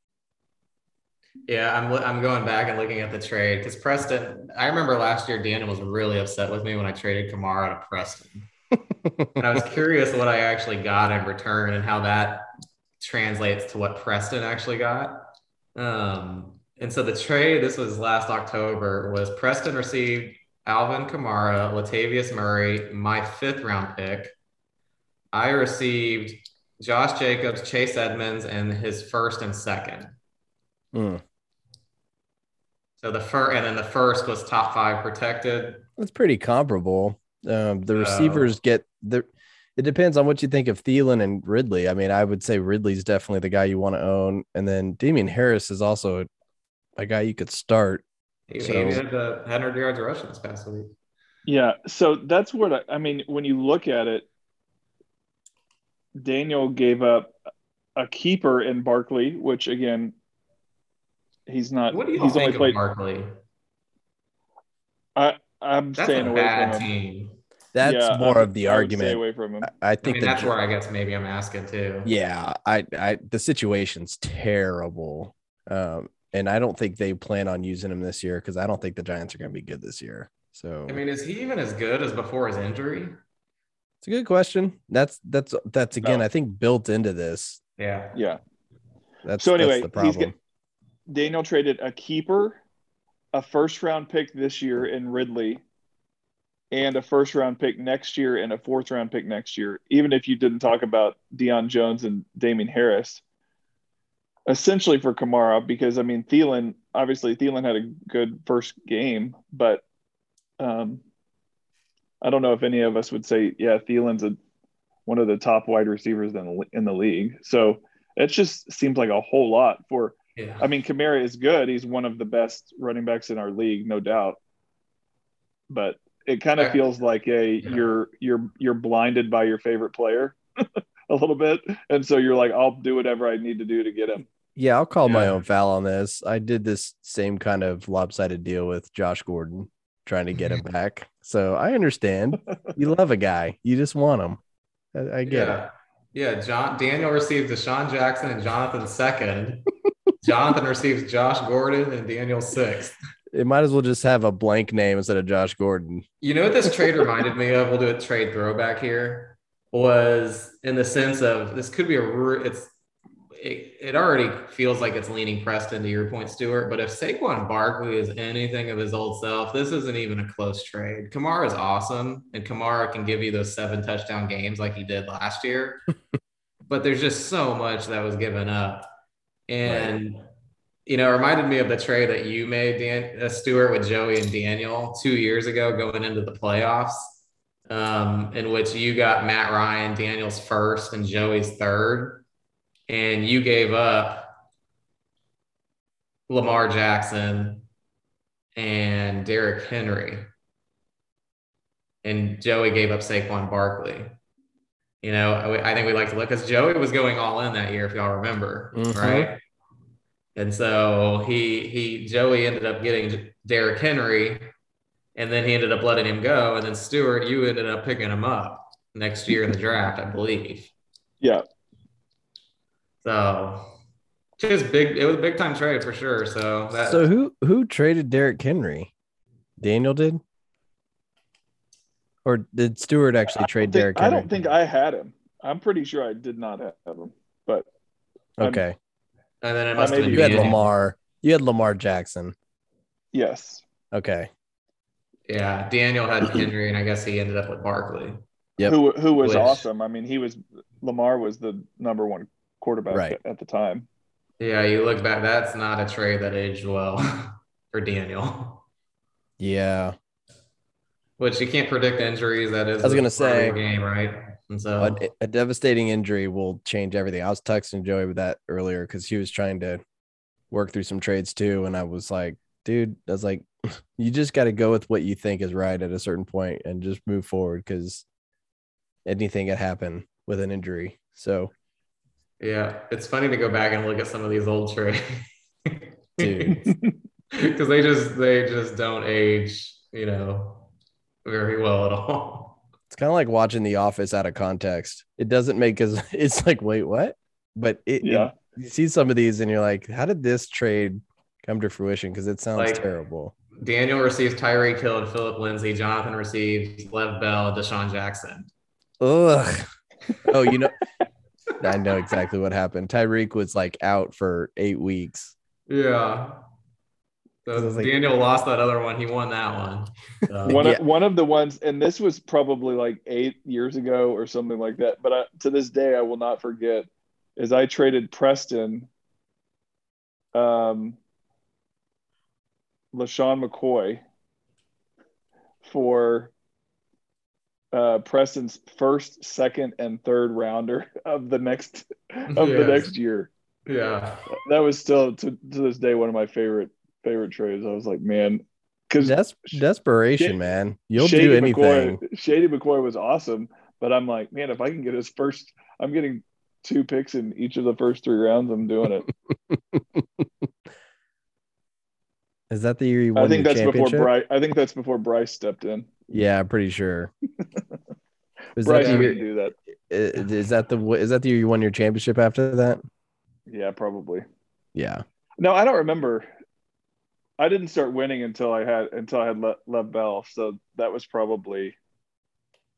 Yeah, I'm I'm going back and looking at the trade because Preston. I remember last year Daniel was really upset with me when I traded Kamara to Preston, and I was curious what I actually got in return and how that translates to what Preston actually got. Um, and so the trade, this was last October, was Preston received Alvin Kamara, Latavius Murray, my fifth round pick. I received Josh Jacobs, Chase Edmonds, and his first and second. Mm. So the first, and then the first was top five protected. That's pretty comparable. Um, the Uh, receivers get the. It depends on what you think of Thielen and Ridley. I mean, I would say Ridley's definitely the guy you want to own, and then Damian Harris is also a, a guy you could start. He, So- he had the one hundred yards rushing this past week. yeah. So that's what I, I mean. When you look at it, Daniel gave up a keeper in Barkley, which again, he's not. What do you he's think only of played. Barkley? I I'm That's staying a away bad from him. team. That's Yeah, more I- of the I would Stay argument. away from him. I, I I think mean, the that's Gi- where I guess maybe I'm asking too. Yeah, I, I, the situation's terrible, um, and I don't think they plan on using him this year because I don't think the Giants are going to be good this year. So I mean, is he even as good as before his injury? It's a good question. That's that's that's again, No. I think built into this. Yeah. Yeah. That's So anyway, that's the he's problem. get, Daniel traded a keeper, a first round pick this year in Ridley, and a first round pick next year and a fourth round pick next year. Even if you didn't talk about Deion Jones and Damien Harris, essentially for Kamara, because I mean Thielen, obviously Thielen had a good first game, but um, I don't know if any of us would say, yeah, Thielen's a, one of the top wide receivers in the, in the league. So it just seems like a whole lot for. Yeah. I mean, Kamara is good. He's one of the best running backs in our league, no doubt. But it kind of I- feels like a Yeah. you're you're you're blinded by your favorite player a little bit, and so you're like, I'll do whatever I need to do to get him. Yeah, I'll call my Yeah. own foul on this. I did this same kind of lopsided deal with Josh Gordon, trying to get him back. So I understand. You love a guy, you just want him. I, I get yeah. Yeah. John Daniel receives Deshaun Jackson and Jonathan second. Jonathan receives Josh Gordon and Daniel sixth. it. It might as well just have a blank name instead of Josh Gordon. You know what this trade reminded me of? We'll do a trade throwback here. Was in the sense of this could be a re- it's it, it already feels like it's leaning Preston to your point, Stuart. But if Saquon Barkley is anything of his old self, this isn't even a close trade. Kamara is awesome, and Kamara can give you those seven touchdown games like he did last year. But there's just so much that was given up, and you know, it reminded me of the trade that you made, Dan uh, Stuart, with Joey and Daniel two years ago going into the playoffs. Um, in which you got Matt Ryan, Daniel's first, and Joey's third, and you gave up Lamar Jackson and Derrick Henry, and Joey gave up Saquon Barkley. You know, I, I think we like to look because Joey was going all in that year, if y'all remember, Mhm. right? And so he he Joey ended up getting Derrick Henry. And then he ended up letting him go. And then Stuart, you ended up picking him up next year in the draft, I believe. Yeah. So just big, it was a big time trade for sure. So that, So who who traded Derrick Henry? Daniel did, or did Stewart actually trade Think- Derrick I Henry? don't think I had him. I'm pretty sure I did not have him. But Okay, and then it I must have maybe- been you had Daniel. Lamar. You had Lamar Jackson. yes. Okay. Yeah, Daniel had Henry, and I guess he ended up with Barkley. Yep. Who who was Which- awesome. I mean, he was Lamar was the number one quarterback Right. at, at the time. Yeah, you look back, that's not a trade that aged well for Daniel. Yeah. Which you can't predict injuries. That is, I was a gonna part of say- the game, right? And so A, a devastating injury will change everything. I was texting Joey with that earlier because he was trying to work through some trades too, and I was like, dude, I was like, you just got to go with what you think is right at a certain point and just move forward because anything could happen with an injury. So, yeah, it's funny to go back and look at some of these old trades. dude, Because they just they just don't age, you know, very well at all. it's kind of like watching The Office out of context. It doesn't make us. It's like, wait, what? But it, Yeah. it- you see some of these and you're like, how did this trade come to fruition? Because it sounds Like- terrible. Daniel receives Tyreek Hill and Philip Lindsay. Jonathan receives Lev Bell and Deshaun Jackson. Ugh. Oh, you know, I know exactly what happened. Tyreek was like out for eight weeks. Yeah. So I was like- Daniel lost that other one. He won that one. So, One Yeah. of, one of the ones, and this was probably like eight years ago or something like that. But I, to this day, I will not forget. Is I traded Preston, um, LaShawn McCoy for uh, Preston's first, second, and third rounder of the next of the Yes. next year. yeah. That was still to, to this day one of my favorite favorite trades. I was like, man, because Des- desperation, Sh- man. You'll Shady do anything. McCoy, Shady McCoy was awesome, but I'm like, man, if I can get his first, I'm getting two picks in each of the first three rounds. I'm doing it. Is that the year you won I think your that's before championship? Bryce. I think that's before Bryce stepped in. Yeah, I'm pretty sure. Is that, Bryce the didn't year, do that. is that the is that the year you won your championship after that? Yeah, probably. Yeah. No, I don't remember. I didn't start winning until I had until I had Le- Lev Bell, so that was probably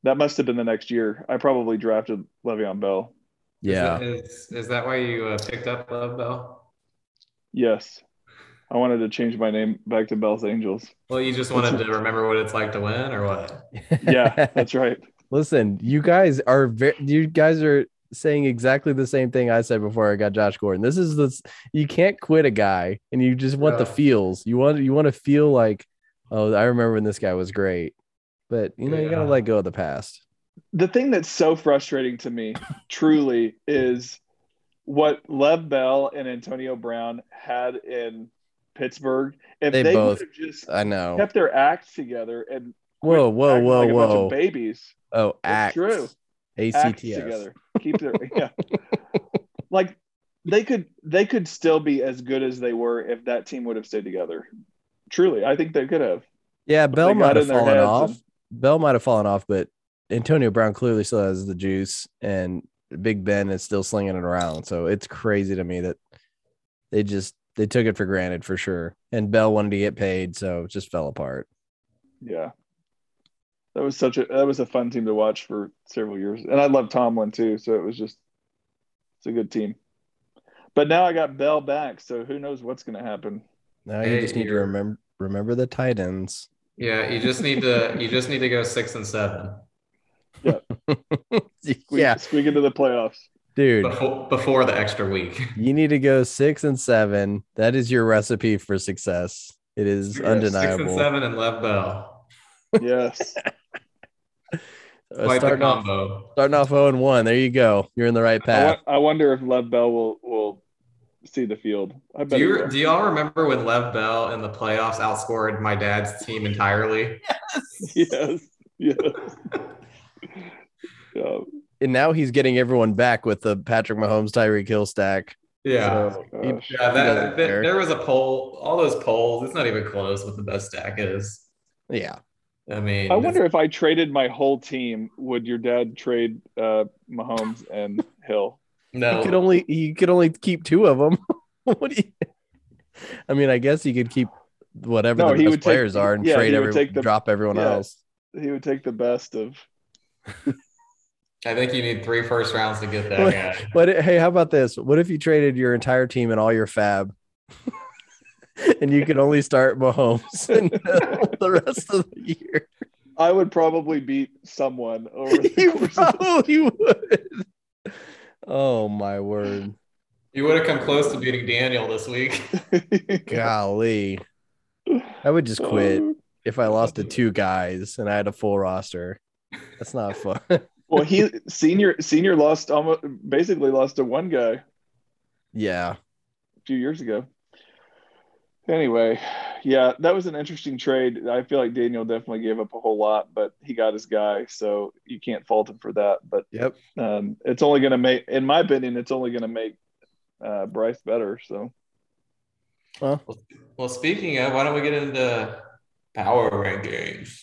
That must have been the next year. I probably drafted Le'Veon Bell. Yeah. Is, is, is that why you uh, picked up Love Bell? Yes. I wanted to change my name back to Bell's Angels. Well, you just wanted to remember what it's like to win, or what? Yeah, that's right. Listen, you guys are very, you guys are saying exactly the same thing I said before I got Josh Gordon. This is the you can't quit a guy, and you just want the Yeah. feels. You want you want to feel like, oh, I remember when this guy was great, but you know you gotta Yeah. let go of the past. The thing that's so frustrating to me, truly, is what Lev Bell and Antonio Brown had in Pittsburgh. If They they, both- would have just I know. kept their acts together and Whoa, quit whoa, acting whoa, like a bunch whoa. of babies, Oh, it's act. true. A C Act T S. together, keep their yeah. Like they could they could still be as good as they were if that team would have stayed together. Truly, I think they could have. Yeah, But Bell they got might have in their fallen heads off. and- Bell might have fallen off, but Antonio Brown clearly still has the juice, and Big Ben is still slinging it around. So it's crazy to me that they just they took it for granted for sure. And Bell wanted to get paid, so it just fell apart. Yeah. That was such a that was a fun team to watch for several years. And I love Tomlin too, so it was just it's a good team. But now I got Bell back, so who knows what's gonna happen. Now you Hey, just need to you're- remember remember the tight ends. Yeah, you just need to you just need to go six and seven Squeak, Yeah, squeak into the playoffs. dude. before before the extra week. You need to go six and seven. That is your recipe for success. It is Yes, undeniable. Six and seven and Lev Bell. Yes. Uh, Quite the starting off combo. starting off oh and one. There you go. You're in the right I, path. wa- I wonder if Lev Bell will will see the field. I Do bet he you will. do y'all remember when Lev Bell in the playoffs outscored my dad's team entirely? Yes. Yes. Yeah. And now he's getting everyone back with the Patrick Mahomes, Tyreek Hill stack. Yeah. So Oh, he- gosh. Yeah, he that, doesn't that- care. there was a poll. All those polls, it's not even close what the best stack is. Yeah. I mean, I wonder if I traded my whole team, would your dad trade uh, Mahomes and Hill? no. You could only you could only keep two of them. What do you? I mean, I guess you could keep whatever No, the he best would take- players are and yeah, trade he would everyone, take the- drop everyone yeah. else. He would take the best of. I think you need three first rounds to get that What- guy. But hey, how about this? What if you traded your entire team and all your fab, and you could only start Mahomes and the rest of the year? I would probably beat someone over the You course of probably would. Oh my word! You would have come close to beating Daniel this week. Golly, I would just quit if I lost to two guys and I had a full roster. That's not fun. Well, he senior senior lost almost basically lost to one guy a Yeah, few years ago. Anyway, yeah, that was an interesting trade. I feel like Daniel definitely gave up a whole lot, but he got his guy, so you can't fault him for that. But yep. um, it's only going to make, in my opinion, it's only going to make uh, Bryce better. So Well, Well, speaking of, why don't we get into power rankings?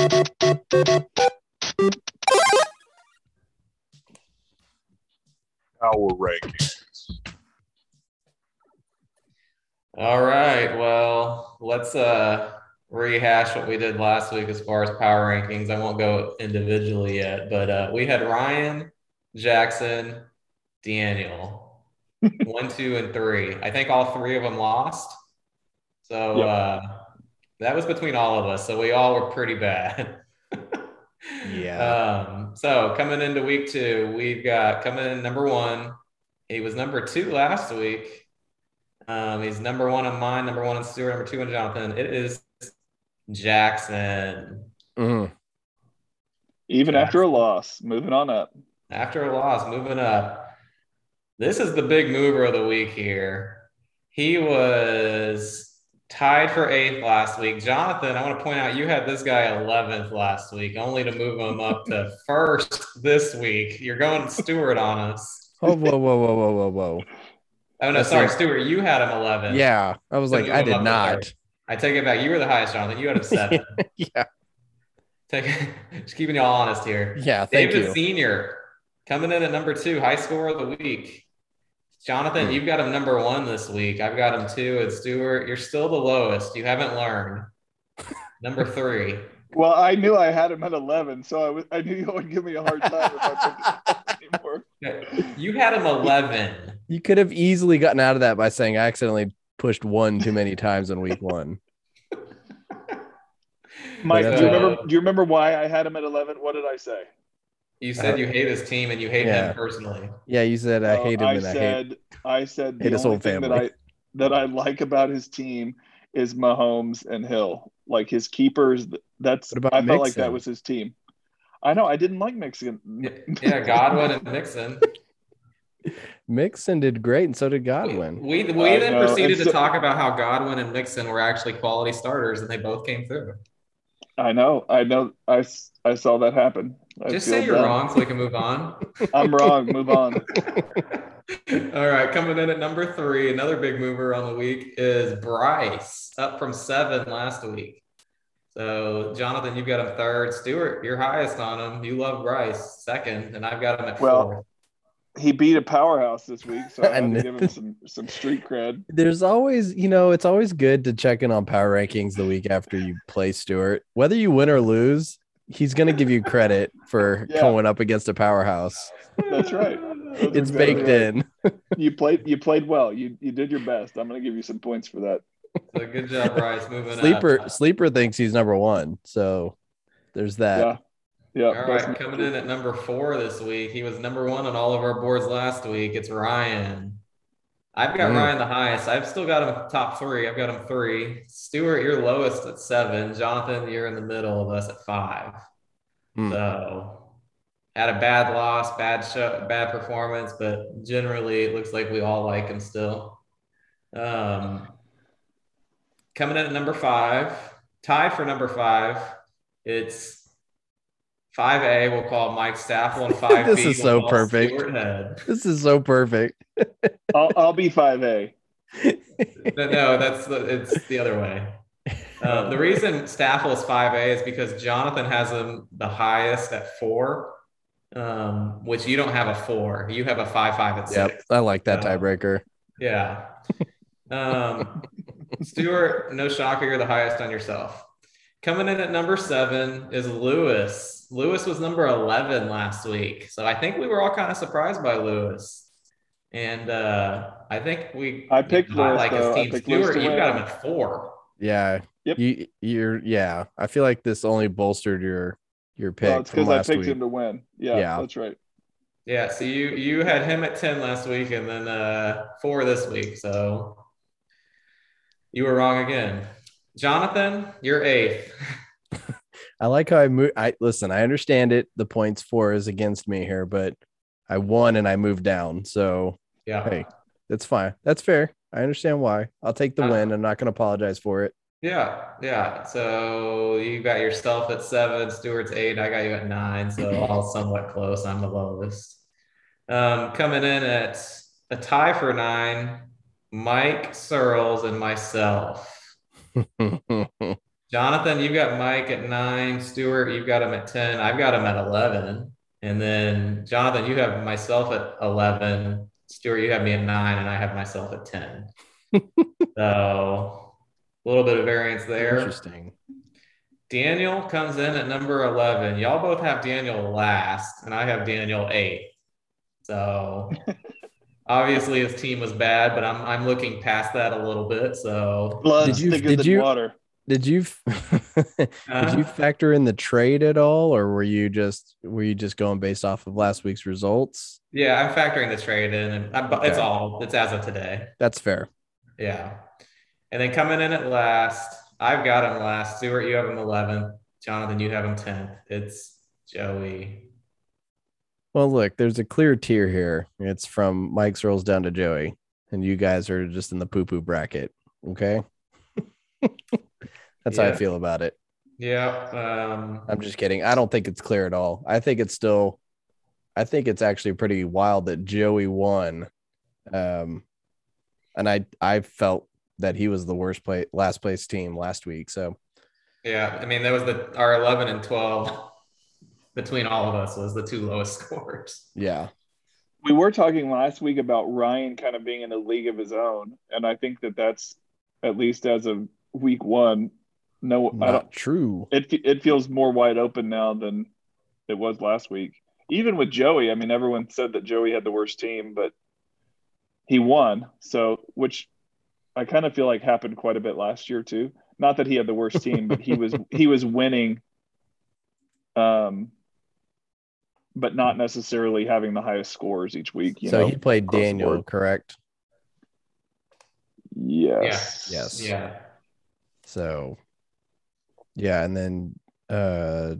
Power rankings. All right. Well, let's uh rehash what we did last week as far as power rankings. I won't go individually yet, but uh, we had Ryan, Jackson, Daniel, one, two, and three. I think all three of them lost. So Yep. uh, that was between all of us. So we all were pretty bad. Yeah. Um, so coming into week two, we've got coming in number one. He was number two last week. Um, he's number one on mine, number one on Stuart, number two on Jonathan. It is Jackson. Mhm. even Yeah. after a loss, moving on up. After a loss, moving up. This is the big mover of the week here. He was tied for eighth last week. Jonathan, I want to point out you had this guy eleventh last week, only to move him up to first this week. You're going Stuart on us. Oh, whoa, whoa, whoa, whoa, whoa, whoa. Oh, no, That's sorry, like- Stuart, you had him eleventh. Yeah, I was To like, move I him did up to not. third. I take it back. You were the highest, Jonathan. You had him seven. Yeah, Take, just keeping y'all honest here. yeah. Thank David you. Senior coming in at number two, high score of the week. Jonathan, Hmm. you've got him number one this week. I've got him two. And Stuart, you're still the lowest. You haven't learned. Number three. Well, I knew I had him at eleven, so I, was, I knew you would give me a hard time if I picked him anymore. You had him eleven. You could have easily gotten out of that by saying I accidentally pushed one too many times in week one. Mike, But do you that's- remember? Do you remember why I had him at eleven? What did I say? You said you hate his team and you hate Yeah. him personally. Yeah, you said I No, hate him I and I hate. said I said the hate his only whole thing that family. I that I like about his team is Mahomes and Hill. Like his keepers. That's What about I felt like Mixon? that was his team. I know I didn't like Mixon. Yeah, Godwin and Mixon. Mixon did great, and so did We, Godwin. we, we I then know, proceeded and to so- talk about how Godwin and Mixon were actually quality starters, and they both came through. I know. I know. I, s- I saw that happen. I Just feel say you're dumb. wrong so we can move on. I'm wrong. Move on. All right, coming in at number three, another big mover on the week is Bryce, up from seven last week. So, Jonathan, you've got him third. Stuart, you're highest on him. You love Bryce, second, and I've got him at Well, four. He beat a powerhouse this week, so I I had to knew give him some some street cred. There's always, you know, it's always good to check in on power rankings the week after you play Stewart. Whether you win or lose, he's going to give you credit for Yeah. going up against a powerhouse. That's right. That's It's exactly baked right. in. You played. You played well. You you did your best. I'm going to give you some points for that. So good job, Bryce. Moving Sleeper up. Sleeper thinks he's number one. So there's that. Yeah. Yeah. All right, coming in at number four this week. He was number one on all of our boards last week. It's Ryan. I've got Mm. Ryan the highest. I've still got him top three. I've got him three. Stuart, you're lowest at seven. Jonathan, you're in the middle of us at five. Mm. So had a bad loss, bad show, bad performance, but generally it looks like we all like him still. Um, coming in at number five, tied for number five. It's five A, we'll call Mike Staffel, and five B, This is we'll so call perfect. Stuart Head. This is so perfect. I'll, I'll be five A. No, no, that's the, it's the other way. Um, the reason Staffel is five A is because Jonathan has him the highest at four, um, which you don't have a four. You have a five, five at Yep. six. I like that Uh, tiebreaker. Yeah. Um, Stuart, no shocker, you're the highest on yourself. Coming in at number seven is Lewis. Lewis was number eleven last week. So I think we were all kind of surprised by Lewis. And uh, I think we I picked you know, I Lewis, like though. I his team. picked Lewis Stuart, to you've got win. him at four. Yeah. Yep. You you're yeah. I feel like this only bolstered your your pick Well, it's from because I last picked week. him to win. Yeah, Yeah. that's right. Yeah, so you you had him at ten last week and then uh, four this week. So you were wrong again. Jonathan, you're eighth. I like how I move. I listen. I understand it. The points for is against me here, but I won and I moved down. So Yeah. hey, that's fine. That's fair. I understand why. I'll take the Uh, win. I'm not going to apologize for it. Yeah, yeah. So you got yourself at seven, Stuart's eight, I got you at nine, so all somewhat close. I'm the lowest. Um, coming in at a tie for nine, Mike Searles and myself. Jonathan, you've got Mike at nine. Stuart, you've got him at ten. I've got him at eleven. And then Jonathan, you have myself at eleven. Stuart, you have me at nine, and I have myself at ten. So a little bit of variance there. Interesting. Daniel comes in at number eleven. Y'all both have Daniel last, and I have Daniel eighth. So obviously his team was bad, but I'm I'm looking past that a little bit. So Blood's Did you- thicker did than you- water. Did you did uh, you factor in the trade at all, or were you just were you just going based off of last week's results? yeah, I'm factoring the trade in, and I'm, it's Okay. all it's as of today. That's fair. Yeah. And then coming in at last, I've got him last. Stuart, you have him eleventh. Jonathan, you have him tenth. It's Joey. Well, look, there's a clear tier here. It's from Mike Searles down to Joey, and you guys are just in the poo-poo bracket. Okay. That's how I Yeah. feel about it. Yeah. Um, I'm just kidding. I don't think it's clear at all. I think it's still, I think it's actually pretty wild that Joey won. Um, and I, I felt that he was the worst play, last place team last week. So yeah. I mean, that was the our eleven and twelve between all of us was the two lowest scores. yeah, We were talking last week about Ryan kind of being in a league of his own, and I think that that's at least as of week one, No, I Not don't. true. It it feels more wide open now than it was last week. Even with Joey, I mean, everyone said that Joey had the worst team, but he won. So, which I kind of feel like happened quite a bit last year too. Not that he had the worst team, but he was he was winning, um, but not necessarily having the highest scores each week. You So know, he played across the Daniel, board. correct? Yes. Yes. Yeah. So, yeah, and then uh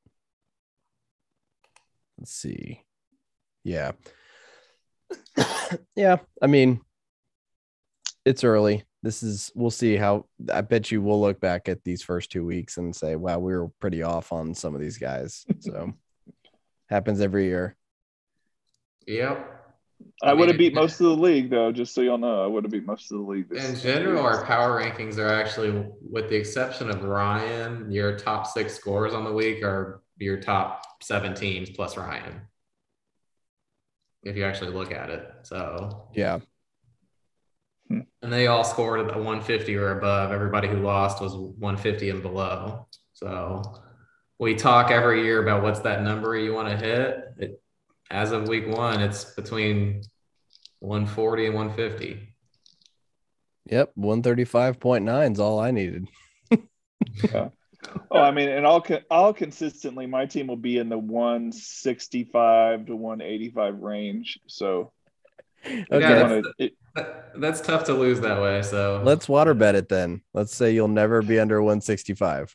let's see. Yeah. Yeah, I mean, it's early. This is we'll see how I bet you we'll look back at these first two weeks and say, wow, we were pretty off on some of these guys. So happens every year. Yep. I, I would mean, have beat in- most of the league, though. Just so y'all know, I would have beat most of the league. This In general, our power rankings are actually, with the exception of Ryan, your top six scores on the week are your top seven teams plus Ryan. If you actually look at it. So, Yeah. and they all scored at one fifty or above. Everybody who lost was one fifty and below. So we talk every year about what's that number you want to hit. It, as of week one, it's between one forty and one fifty. Yep, one thirty-five point nine is all I needed. Yeah. Oh, I mean, and I'll I'll consistently my team will be in the one sixty-five to one eighty-five range. So Okay, Yeah, wanna, that's, it, that, that's tough to lose that way. So let's water bet it then. Let's say you'll never be under one sixty-five.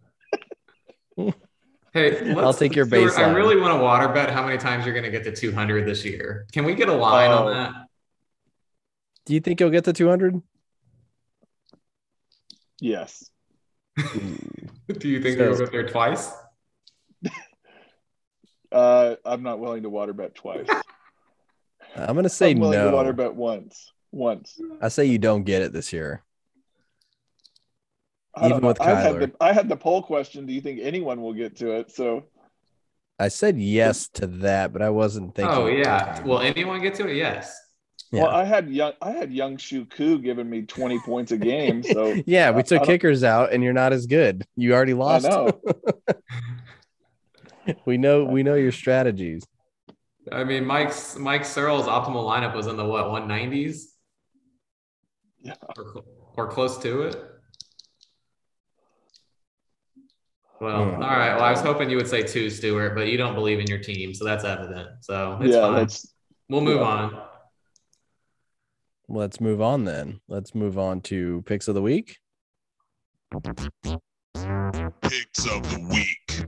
Hey, I'll take your Stuart, I baseline. really want to water bet how many times you're going to get to two hundred this year. Can we get a line Oh. on that? Do you think you'll get to two hundred? yes. Do you think So- you'll go there twice? Uh, I'm not willing to water bet twice. I'm going to say I'm willing no. to water bet once. Once. I say you don't get it this year. I don't Even know. with I had Kyler. the I had the poll question. Do you think anyone will get to it? So I said yes to that, but I wasn't thinking. Oh yeah. Will anyone get to it? Yes. Yeah. well, I had young I had young Shu Ku giving me twenty points a game. So yeah, we I- took I don't- kickers out, and you're not as good. You already I lost. know. we know. We know your strategies. I mean, Mike's Mike Searle's optimal lineup was in the what one nineties, Yeah. or, cl- or close to it. Well, Hmm. all right. Well, I was hoping you would say two, Stuart, but you don't believe in your team, so that's evident. So it's yeah, fine. that's We'll move yeah. on. Let's move on then. Let's move on to picks of the week. Picks of the week.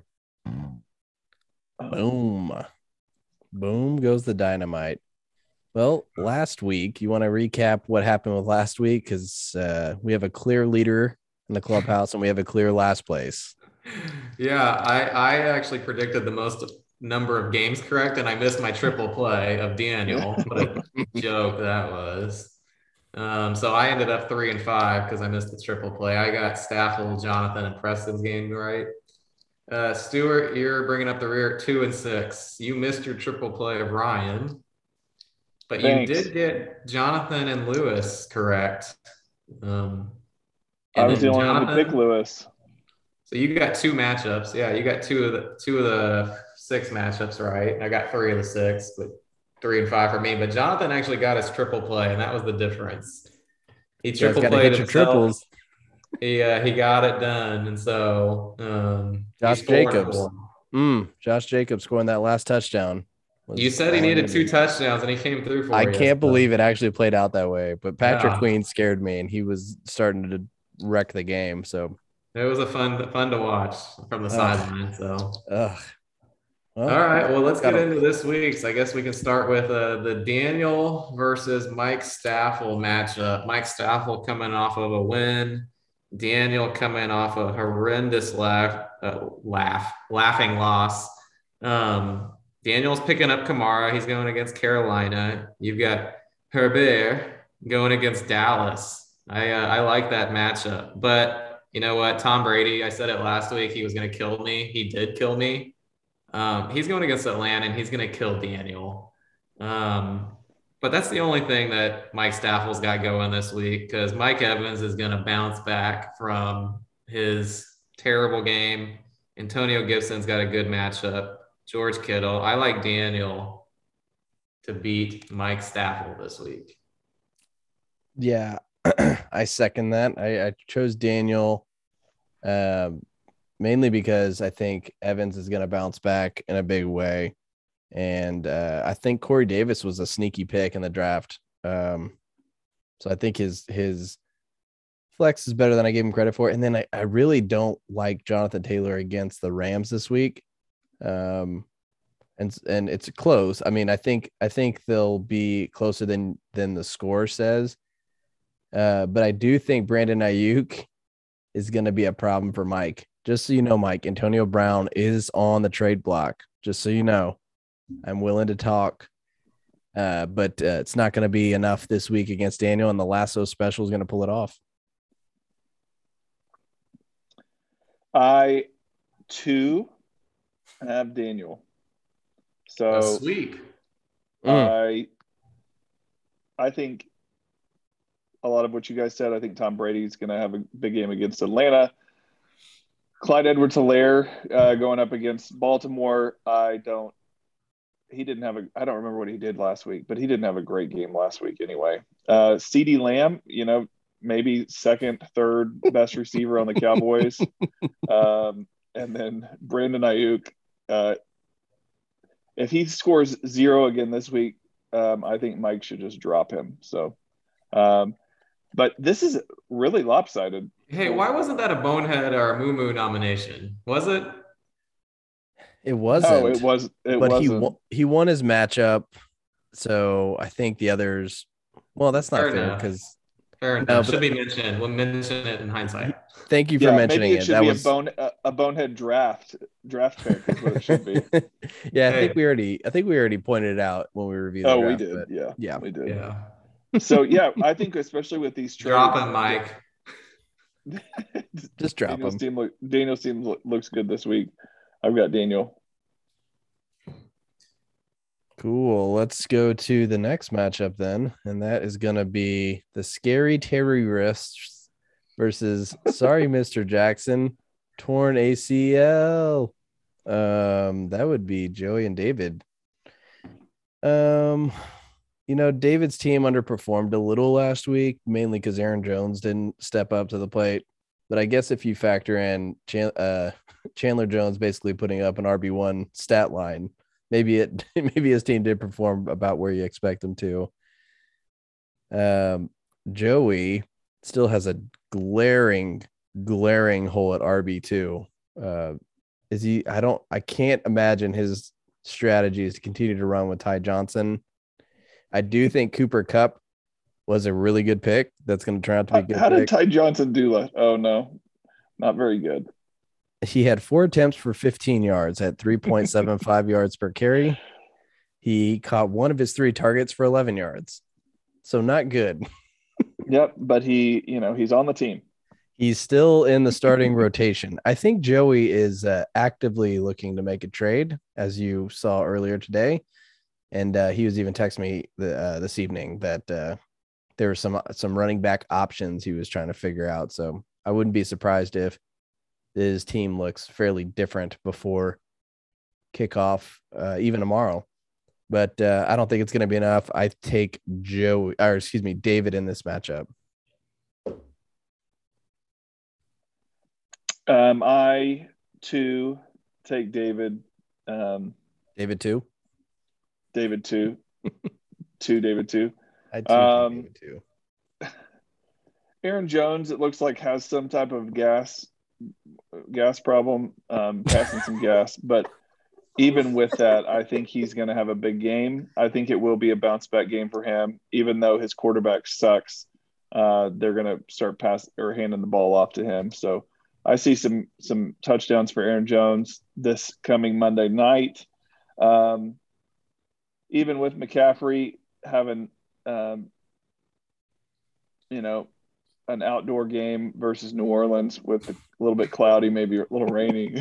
Boom. Boom goes the dynamite. Well, last week, you want to recap what happened with last week? Because uh, we have a clear leader in the clubhouse and we have a clear last place. Yeah, I, I actually predicted the most number of games correct, and I missed my triple play of Daniel. What a joke that was. Um, so I ended up three and five because I missed the triple play. I got Staffel, Jonathan, and Preston's game right. Uh, Stuart, you're bringing up the rear at two and six. You missed your triple play of Ryan, but Thanks. you did get Jonathan and Lewis correct. Um, I and was the then only one to Jonathan- pick Lewis. So you got two matchups. Yeah, you got two of the two of the six matchups right. I got three of the six, but three and five for me. But Jonathan actually got his triple play, and that was the difference. He You guys triple got to played hit your himself. triples. He uh, he got it done, and so um, he Josh scored Jacobs. for him. Mm, Josh Jacobs scoring that last touchdown. was You said he all I needed two needed. touchdowns, and he came through for I you. can't so- believe it actually played out that way. But Patrick Yeah. Queen scared me, and he was starting to wreck the game. So, It was a fun fun to watch from the Ugh. sideline. So. ugh. Well, All right, well, let's get gotta- into this week's. I guess we can start with uh, the Daniel versus Mike Staffel matchup. Mike Staffel coming off of a win. Daniel coming off a horrendous laugh, uh, laugh, laughing loss. Um, Daniel's picking up Kamara. He's going against Carolina. You've got Herbert going against Dallas. I uh, I like that matchup, but you know what? Tom Brady. I said it last week. He was going to kill me. He did kill me. Um, he's going against Atlanta, and he's going to kill Daniel. Um, but that's the only thing that Mike Staffel's got going this week, because Mike Evans is going to bounce back from his terrible game. Antonio Gibson's got a good matchup. George Kittle. I like Daniel to beat Mike Staffel this week. Yeah, I second that. I, I chose Daniel um, mainly because I think Evans is going to bounce back in a big way. And uh, I think Corey Davis was a sneaky pick in the draft. Um, so I think his his flex is better than I gave him credit for. And then I, I really don't like Jonathan Taylor against the Rams this week. Um, and and it's close. I mean, I think I think they'll be closer than than the score says. Uh, but I do think Brandon Ayuk is going to be a problem for Mike. Just so you know, Mike, Antonio Brown is on the trade block. Just so you know, I'm willing to talk. Uh, but uh, it's not going to be enough this week against Daniel, and the Lasso special is going to pull it off. I, too, have Daniel. So A sweep. I, I think a lot of what you guys said. I think Tom Brady is going to have a big game against Atlanta. Clyde Edwards-Helaire uh, going up against Baltimore. I don't. He didn't have a. I don't remember what he did last week, but he didn't have a great game last week anyway. Uh, CeeDee Lamb, you know, maybe second, third best receiver on the Cowboys, um, and then Brandon Ayuk. Uh, if he scores zero again this week, um, I think Mike should just drop him. So, um, but this is really lopsided. Hey, why wasn't that a Bonehead or a Moo Moo nomination? Was it? It wasn't. Oh, it was. It but wasn't. he won, he won his matchup, so I think the others. Well, that's not Fair fair enough. because. Fair enough. No, Should but- be mentioned. We'll mention it in hindsight. Thank you for yeah, mentioning maybe it it. should That be was a bone a, a bonehead draft draft pick is what it should be. yeah, I Hey. think we already. I think we already pointed it out when we reviewed. The Oh, we draft, did. but Yeah, yeah. we did. Yeah. So yeah, I think especially with these trades, Drop him, Mike. Just drop Daniel's him. team look, Daniel's team lo- looks good this week. I've got Daniel. Cool. Let's go to the next matchup then, and that is going to be the Scary Terrorists versus Sorry Mister Jackson, torn A C L. Um, that would be Joey and David. Um, you know, David's team underperformed a little last week, mainly because Aaron Jones didn't step up to the plate. But I guess if you factor in Chan- uh, Chandler Jones basically putting up an R B one stat line, maybe it maybe his team did perform about where you expect them to. Um, Joey still has a glaring, glaring hole at R B two. Uh, is he? I don't. I can't imagine his strategy is to continue to run with Ty Johnson. I do think Cooper Kupp was a really good pick. That's going to turn out to be a good How pick. did Ty Johnson do that? Oh no, not very good. He had four attempts for fifteen yards at three point seven five yards per carry. He caught one of his three targets for eleven yards. So not good. Yep, but he, you know, he's on the team. He's still in the starting rotation. I think Joey is uh, actively looking to make a trade, as you saw earlier today. And uh, he was even texting me the, uh, this evening that uh, there were some some running back options he was trying to figure out. So I wouldn't be surprised if his team looks fairly different before kickoff, uh, even tomorrow. But uh, I don't think it's going to be enough. I take Joe, or excuse me, David in this matchup. Um, I too take David. Um, David too. David too. two David too. I too Um, take David too. Aaron Jones, it looks like, has some type of gas gas problem, um, passing some gas. But even with that, I think he's going to have a big game. I think it will be a bounce back game for him, even though his quarterback sucks. Uh, they're going to start passing or handing the ball off to him. So I see some some touchdowns for Aaron Jones this coming Monday night. Um, even with McCaffrey having, um, you know, an outdoor game versus New Orleans with a little bit cloudy, maybe a little rainy.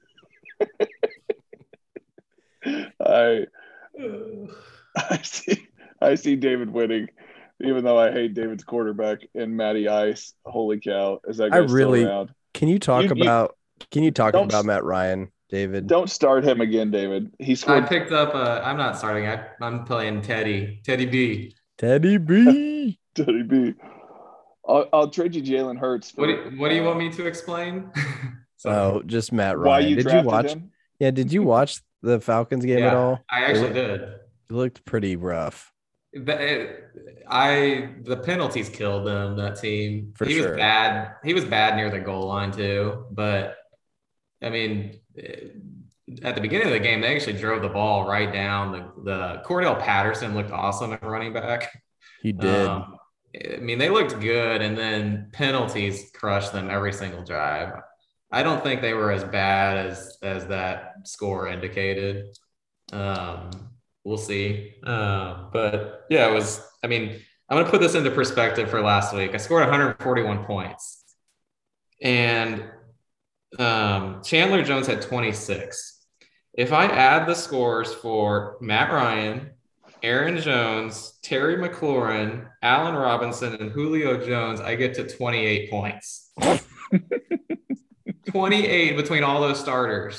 I I see I see David winning, even though I hate David's quarterback and Matty Ice. Holy cow, is that guy I really, still around? Can you talk You- you- about can you talk Don't- about Matt Ryan, David? Don't start him again, David. He I scored. picked up. Uh, I'm not starting. I, I'm playing Teddy. Teddy B. Teddy B. Teddy B. I'll, I'll trade you Jalen Hurts. For, What do, what do you uh, want me to explain? Sorry. Oh, just Matt Why Ryan. you Did you drafted watch? him? Yeah, did you watch the Falcons game yeah, at all? I It actually looked- did. It looked pretty rough. The, it, I the penalties killed them. That team. For he sure. was bad. He was bad near the goal line too. But I mean, eh, at the beginning of the game, they actually drove the ball right down. The the Cordell Patterson looked awesome at running back. He did. Um, I mean, they looked good, and then penalties crushed them every single drive. I don't think they were as bad as as that score indicated. Um, we'll see. Um, but yeah, it was. I mean, I'm gonna put this into perspective for last week. I scored one hundred forty-one points, and um, Chandler Jones had twenty-six. If I add the scores for Matt Ryan, Aaron Jones, Terry McLaurin, Allen Robinson, and Julio Jones, I get to twenty-eight points. twenty-eight between all those starters.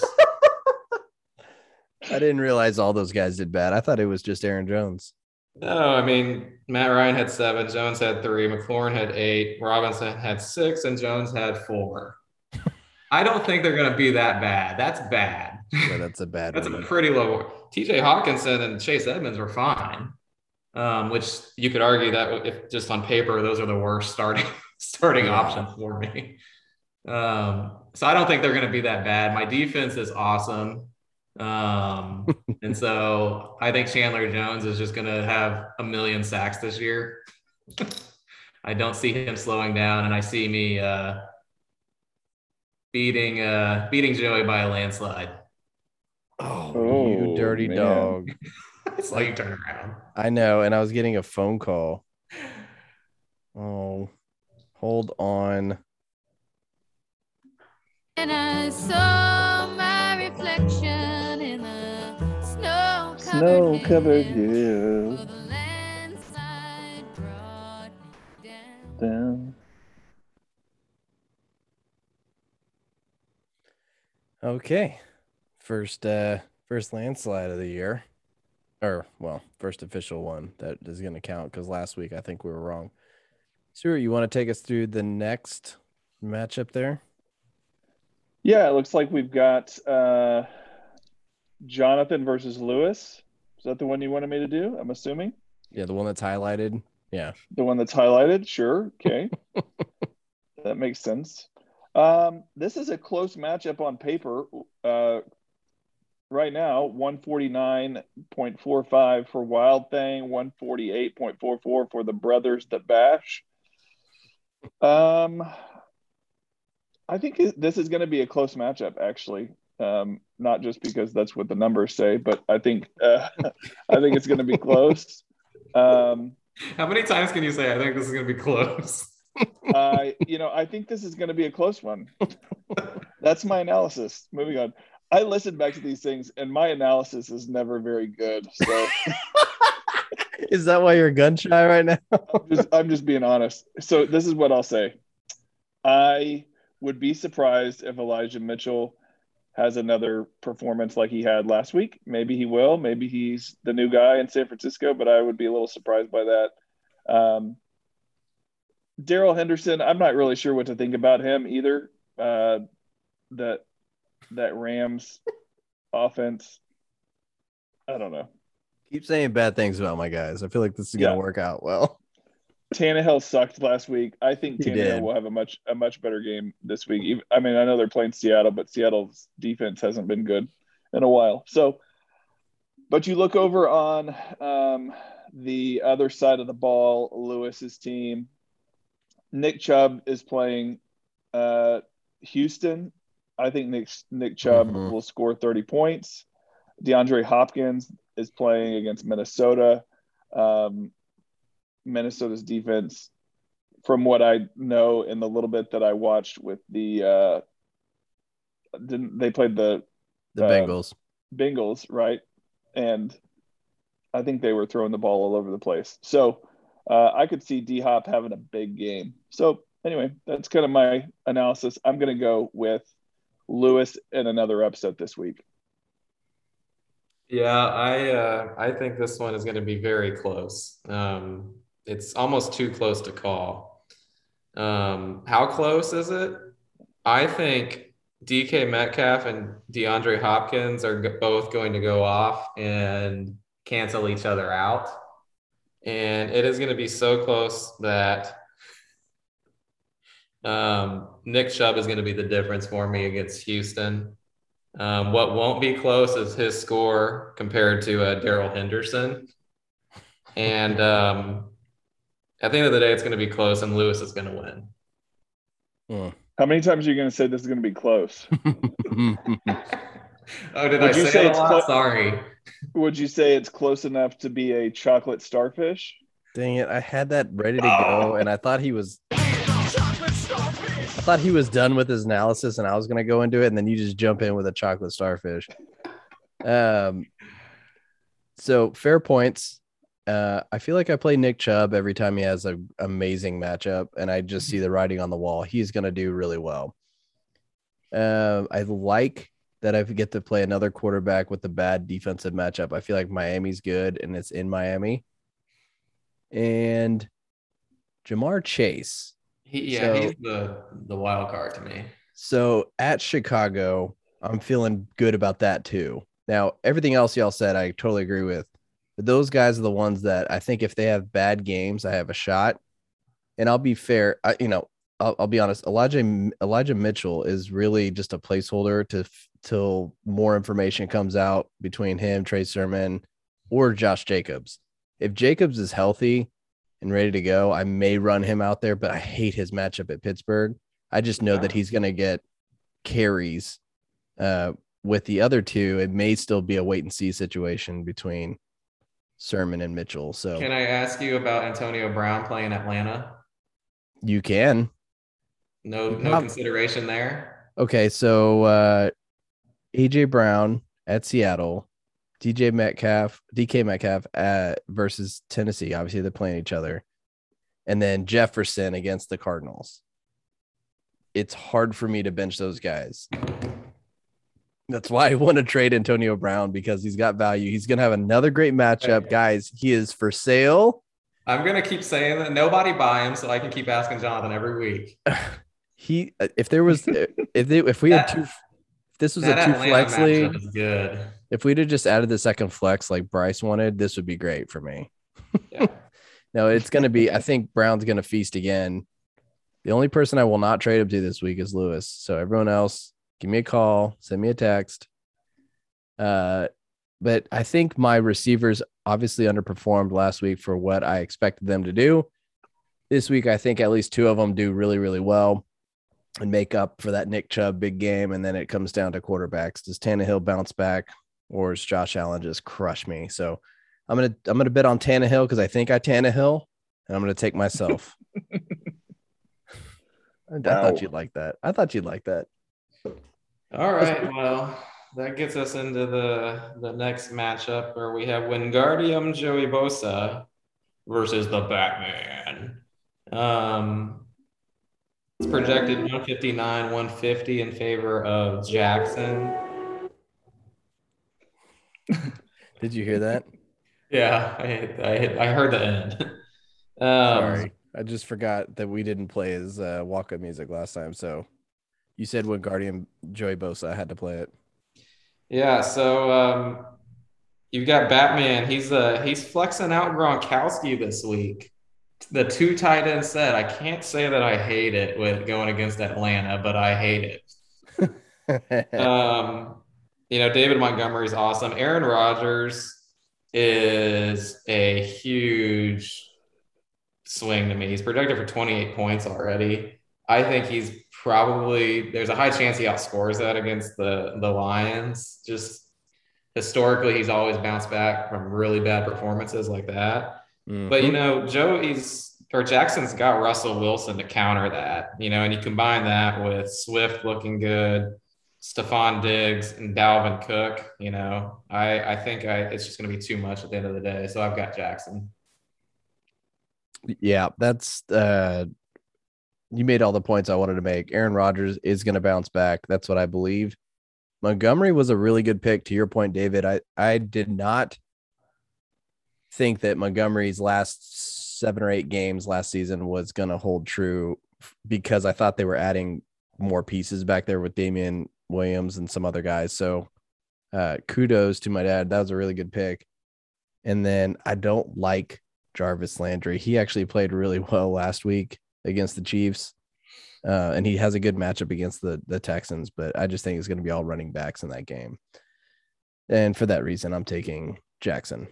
I didn't realize all those guys did bad. I thought it was just Aaron Jones. No, I mean, Matt Ryan had seven, Jones had three, McLaurin had eight, Robinson had six, and Jones had four. I don't think they're going to be that bad. That's bad. Yeah, that's a bad That's one. a pretty low. T J Hawkinson and Chase Edmonds were fine, um, which you could argue that if just on paper, those are the worst starting starting Yeah. options for me. Um, so I don't think they're going to be that bad. My defense is awesome. Um, and so I think Chandler Jones is just going to have a million sacks this year. I don't see him slowing down, and I see me uh, beating uh, beating Joey by a landslide. Oh, Oh, you dirty man. dog. I saw you turn around. I know, and I was getting a phone call. Oh, hold on. And I saw my reflection in the snow-covered Snow-covered hill, hill. for the landslide brought me down. Down. Okay. First uh first landslide of the year. Or well, first official one that is going to count because last week I think we were wrong. Stuart, you want to take us through the next matchup there? Yeah, it looks like we've got uh, Jonathan versus Lewis. Is that the one you wanted me to do? I'm assuming. Yeah, the one that's highlighted. Yeah. The one that's highlighted? Sure. Okay. That makes sense. Um, this is a close matchup on paper. Uh, right now, one forty-nine point four five for Wild Thing, one forty-eight point four four for the Brothers That Bash. Um, I think this is going to be a close matchup, actually. Um, not just because that's what the numbers say, but I think uh, I think it's going to be close. Um, How many times can you say, I think this is going to be close? uh, you know, I think this is going to be a close one. That's my analysis. Moving on. I listened back to these things, and my analysis is never very good. So Is that why you're gun shy right now? I'm just, I'm just being honest. So this is what I'll say. I would be surprised if Elijah Mitchell has another performance like he had last week. Maybe he will. Maybe he's the new guy in San Francisco, but I would be a little surprised by that. Um, Darrell Henderson, I'm not really sure what to think about him either. Uh, that that Rams offense, I don't know. Keep saying bad things about my guys. I feel like this is Yeah. going to work out well. Tannehill sucked last week. I think He Tannehill did. will have a much a much better game this week. Even- I mean, I know they're playing Seattle, but Seattle's defense hasn't been good in a while. So, but you look over on um, the other side of the ball, Lewis's team. Nick Chubb is playing uh, Houston. I think Nick Nick Chubb Mhm. will score thirty points. DeAndre Hopkins is playing against Minnesota. Um, Minnesota's defense, from what I know in the little bit that I watched with the uh, didn't they played the The Uh, Bengals. Bengals, right? And I think they were throwing the ball all over the place. So uh, I could see D Hop having a big game. So anyway, that's kind of my analysis. I'm going to go with Lewis in another upset this week. Yeah, I uh, I think this one is going to be very close. Um, it's almost too close to call. Um, how close is it? I think D K Metcalf and DeAndre Hopkins are g- both going to go off and cancel each other out. And it is going to be so close that um, Nick Chubb is going to be the difference for me against Houston. Um, what won't be close is his score compared to uh, Daryl Henderson. And um, at the end of the day, it's going to be close, and Lewis is going to win. Hmm. How many times are you going to say this is going to be close? Oh, did Would I you say, say it a it's lot? clo- Sorry. Would you say it's close enough to be a chocolate starfish? Dang it! I had that ready to go, and I thought he was. I thought he was done with his analysis, and I was going to go into it, and then you just jump in with a chocolate starfish. Um. So fair points. Uh, I feel like I play Nick Chubb every time he has an amazing matchup, and I just see the writing on the wall. He's going to do really well. Um, I like that I get to play another quarterback with the bad defensive matchup. I feel like Miami's good, and it's in Miami. And Jamar Chase. He, yeah, So- he's the, the wild card to me. So at Chicago, I'm feeling good about that too. Now, everything else y'all said, I totally agree with. But those guys are the ones that I think if they have bad games, I have a shot. And I'll be fair. I, you know, I'll, I'll be honest. Elijah Elijah Mitchell is really just a placeholder to till more information comes out between him, Trey Sermon, or Josh Jacobs. If Jacobs is healthy and ready to go, I may run him out there. But I hate his matchup at Pittsburgh. I just know that he's going to get carries. Uh, with the other two, it may still be a wait and see situation between Sermon and Mitchell. So Can I ask you about Antonio Brown playing Atlanta? you can. No, You no prob- consideration there. Okay. So uh, A J Brown at Seattle, D J Metcalf, D K Metcalf at versus Tennessee. Obviously, they're playing each other. And then Jefferson against the Cardinals. It's hard for me to bench those guys. That's why I want to trade Antonio Brown because he's got value. He's going to have another great matchup. Guys, he is for sale. I'm gonna keep saying that nobody buy him, so I can keep asking Jonathan every week. He, if there was, if they, if we had That- two, if this was That a two Atlanta flex matchup league, is good. if we'd have just added the second flex like Bryce wanted, this would be great for me. Yeah. No, it's going to be, I think Brown's going to feast again. The only person I will not trade him to this week is Lewis. So everyone else, give me a call, send me a text. Uh, but I think my receivers obviously underperformed last week for what I expected them to do. This week, I think at least two of them do really, really well and make up for that Nick Chubb big game. And then it comes down to quarterbacks. Does Tannehill bounce back or does Josh Allen just crush me? So I'm going to, I'm going to bet on Tannehill because I think I Tannehill and I'm going to take myself. I, I Wow. thought you'd like that. I thought you'd like that. All right. Well, that gets us into the the next matchup where we have Wingardium Joey Bosa versus the Batman. Um, it's projected one fifty-nine, one fifty in favor of Jackson. Did you hear that? Yeah, I I, I heard the end. Um, Sorry. I just forgot that we didn't play his uh, walk-up music last time. So you said when Guardian Joey Bosa, I had to play it. Yeah, so um, you've got Batman. He's uh he's flexing out Gronkowski this week. The two tight end set. I can't say that I hate it with going against Atlanta, but I hate it. Um, you know, David Montgomery's awesome. Aaron Rodgers is a huge swing to me. He's projected for twenty-eight points already. I think he's probably, there's a high chance he outscores that against the, the Lions. Just historically, he's always bounced back from really bad performances like that. Mhm. But, you know, Joey's or Jackson's got Russell Wilson to counter that, you know, and you combine that with Swift looking good, Stephon Diggs and Dalvin Cook, you know, I, I think I, it's just going to be too much at the end of the day. So I've got Jackson. Yeah, that's uh you made all the points I wanted to make. Aaron Rodgers is going to bounce back. That's what I believe. Montgomery was a really good pick. To your point, David, I, I did not think that Montgomery's last seven or eight games last season was going to hold true because I thought they were adding more pieces back there with Damian Williams and some other guys. So uh, kudos to my dad. That was a really good pick. And then I don't like Jarvis Landry. He actually played really well last week against the Chiefs. Uh, and he has a good matchup against the, the Texans, but I just think it's going to be all running backs in that game. And for that reason, I'm taking Jackson.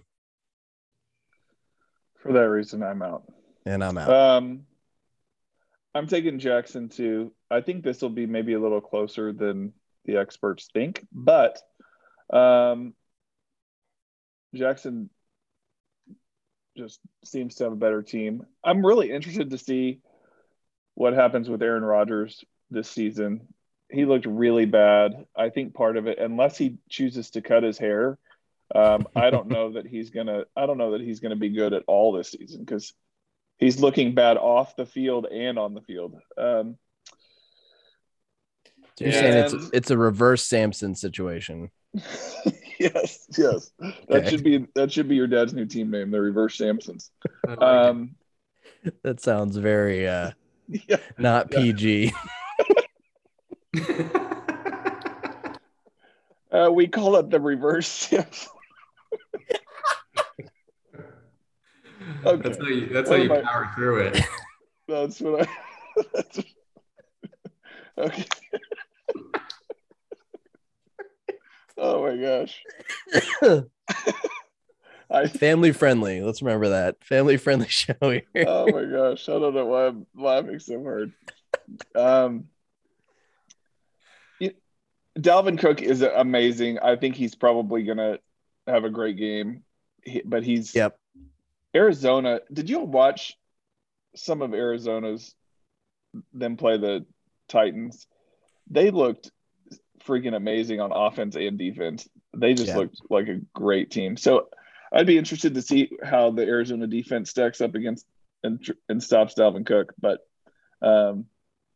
For that reason, I'm out. And I'm out. Um, I'm taking Jackson too. I think this will be maybe a little closer than the experts think, but um, Jackson just seems to have a better team. I'm really interested to see what happens with Aaron Rodgers this season. He looked really bad. I think part of it, unless he chooses to cut his hair, um, I don't know that he's gonna. I don't know that he's gonna be good at all this season because he's looking bad off the field and on the field. Um, so you're and... saying it's it's a reverse Samson situation. yes, yes. That Okay. should be that should be your dad's new team name, the Reverse Samsons. I like Um, That sounds very uh, yeah. not Yeah. P G. it. Uh, we call it the Reverse Samson. Okay. That's how you, that's What how you am I- power through it. That's what I. That's, okay. Oh my gosh. I. Family friendly. Let's remember that. Family friendly show here. Oh my gosh. I don't know why I'm laughing so hard. Um. it- Dalvin Cook is amazing. I think he's probably gonna have a great game, he, but he's Yep. Arizona. Did you watch some of Arizona's them play the Titans? They looked freaking amazing on offense and defense. They just Yeah. looked like a great team. So I'd be interested to see how the Arizona defense stacks up against and, and stops Dalvin Cook. But um,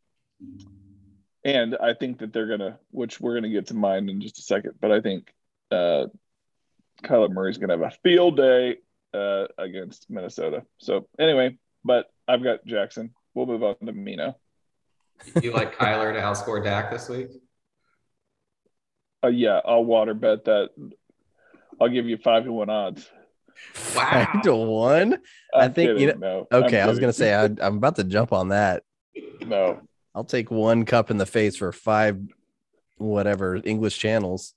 and I think that they're gonna, which we're gonna get to mine in just a second. But I think uh, Kyler Murray's gonna have a field day uh, against Minnesota. So anyway, but I've got Jackson. We'll move on to me now. You like Kyler to outscore Dak this week? Uh, yeah, I'll water bet that. I'll give you five to one odds. Wow. Five to one. I I'm think, you kidding. no. Okay, I'm I was gonna kidding. say I, I'm about to jump on that. no. I'll take one cup in the face for five, whatever English channels.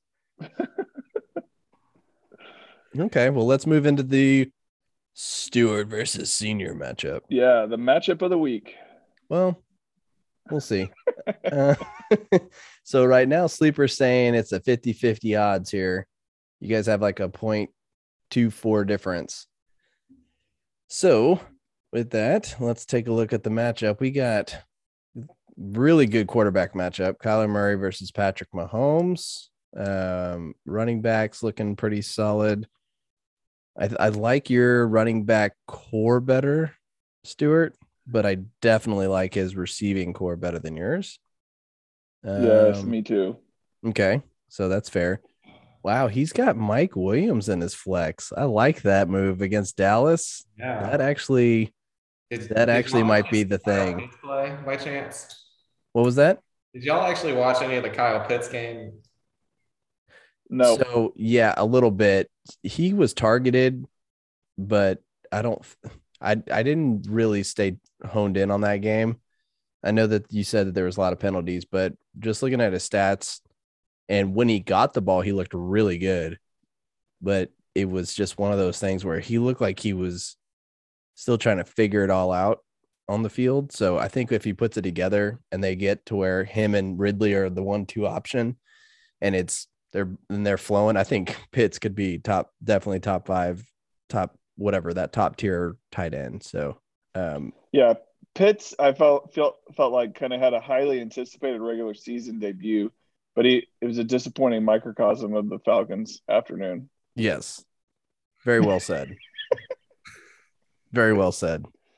Okay, well, let's move into the Stewart versus Senior matchup. Yeah, the matchup of the week. Well, we'll see. Uh, so right now, Sleeper's saying it's a fifty-fifty odds here. You guys have like a point two four difference. So with that, let's take a look at the matchup. We got really good quarterback matchup. Kyler Murray versus Patrick Mahomes. Um, running backs looking pretty solid. I, I like your running back core better, Stuart, but I definitely like his receiving core better than yours. Yes, Um, me too. Okay, so that's fair. Wow, he's got Mike Williams in his flex. I like that move against Dallas. Yeah. That actually, Did- that did actually y'all might watch be the Kyle thing. Pitts play by chance? What was that? Did y'all actually watch any of the Kyle Pitts game? No. So yeah, a little bit. He was targeted, but I don't. I I didn't really stay honed in on that game. I know that you said that there was a lot of penalties, but just looking at his stats, and when he got the ball, he looked really good. But it was just one of those things where he looked like he was still trying to figure it all out on the field. So I think if he puts it together and they get to where him and Ridley are the one two option, and it's they're and they're flowing, I think Pitts could be top, definitely top five, top whatever, that top tier tight end. So um Yeah, Pitts, I felt felt felt like kind of had a highly anticipated regular season debut, but he it was a disappointing microcosm of the Falcons' afternoon. yes, very well said. Very well said.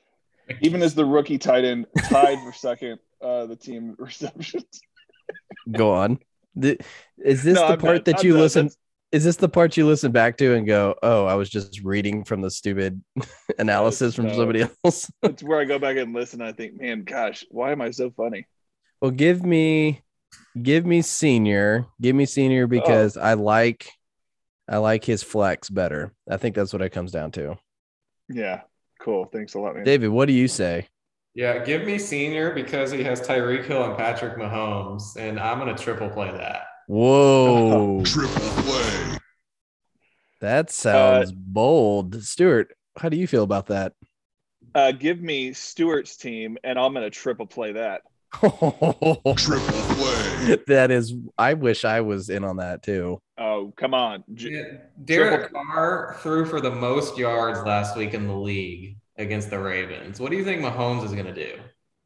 Even as the rookie tight end, tied for second, uh, the team receptions. Go on. The- Is this No, the I'm part done. that I'm you done. listen? That's- Is this the part you listen back to and go, "Oh, I was just reading from the stupid analysis from no. somebody else"? It's where I go back and listen. And I think, man, gosh, why am I so funny? Well, give me, give me senior, give me senior because I like, I like his flex better. I think that's what it comes down to. Yeah, cool. Thanks a lot, man. David, what do you say? Yeah, give me senior because he has Tyreek Hill and Patrick Mahomes, and I'm gonna triple play that. Whoa, Triple play. that sounds bold. Stuart, how do you feel about that? Uh, give me Stewart's team, and I'm going to triple play that. Triple play. That is, I wish I was in on that too. Oh, come on. J- Yeah, Derek Carr threw for the most yards last week in the league against the Ravens. What do you think Mahomes is gonna do?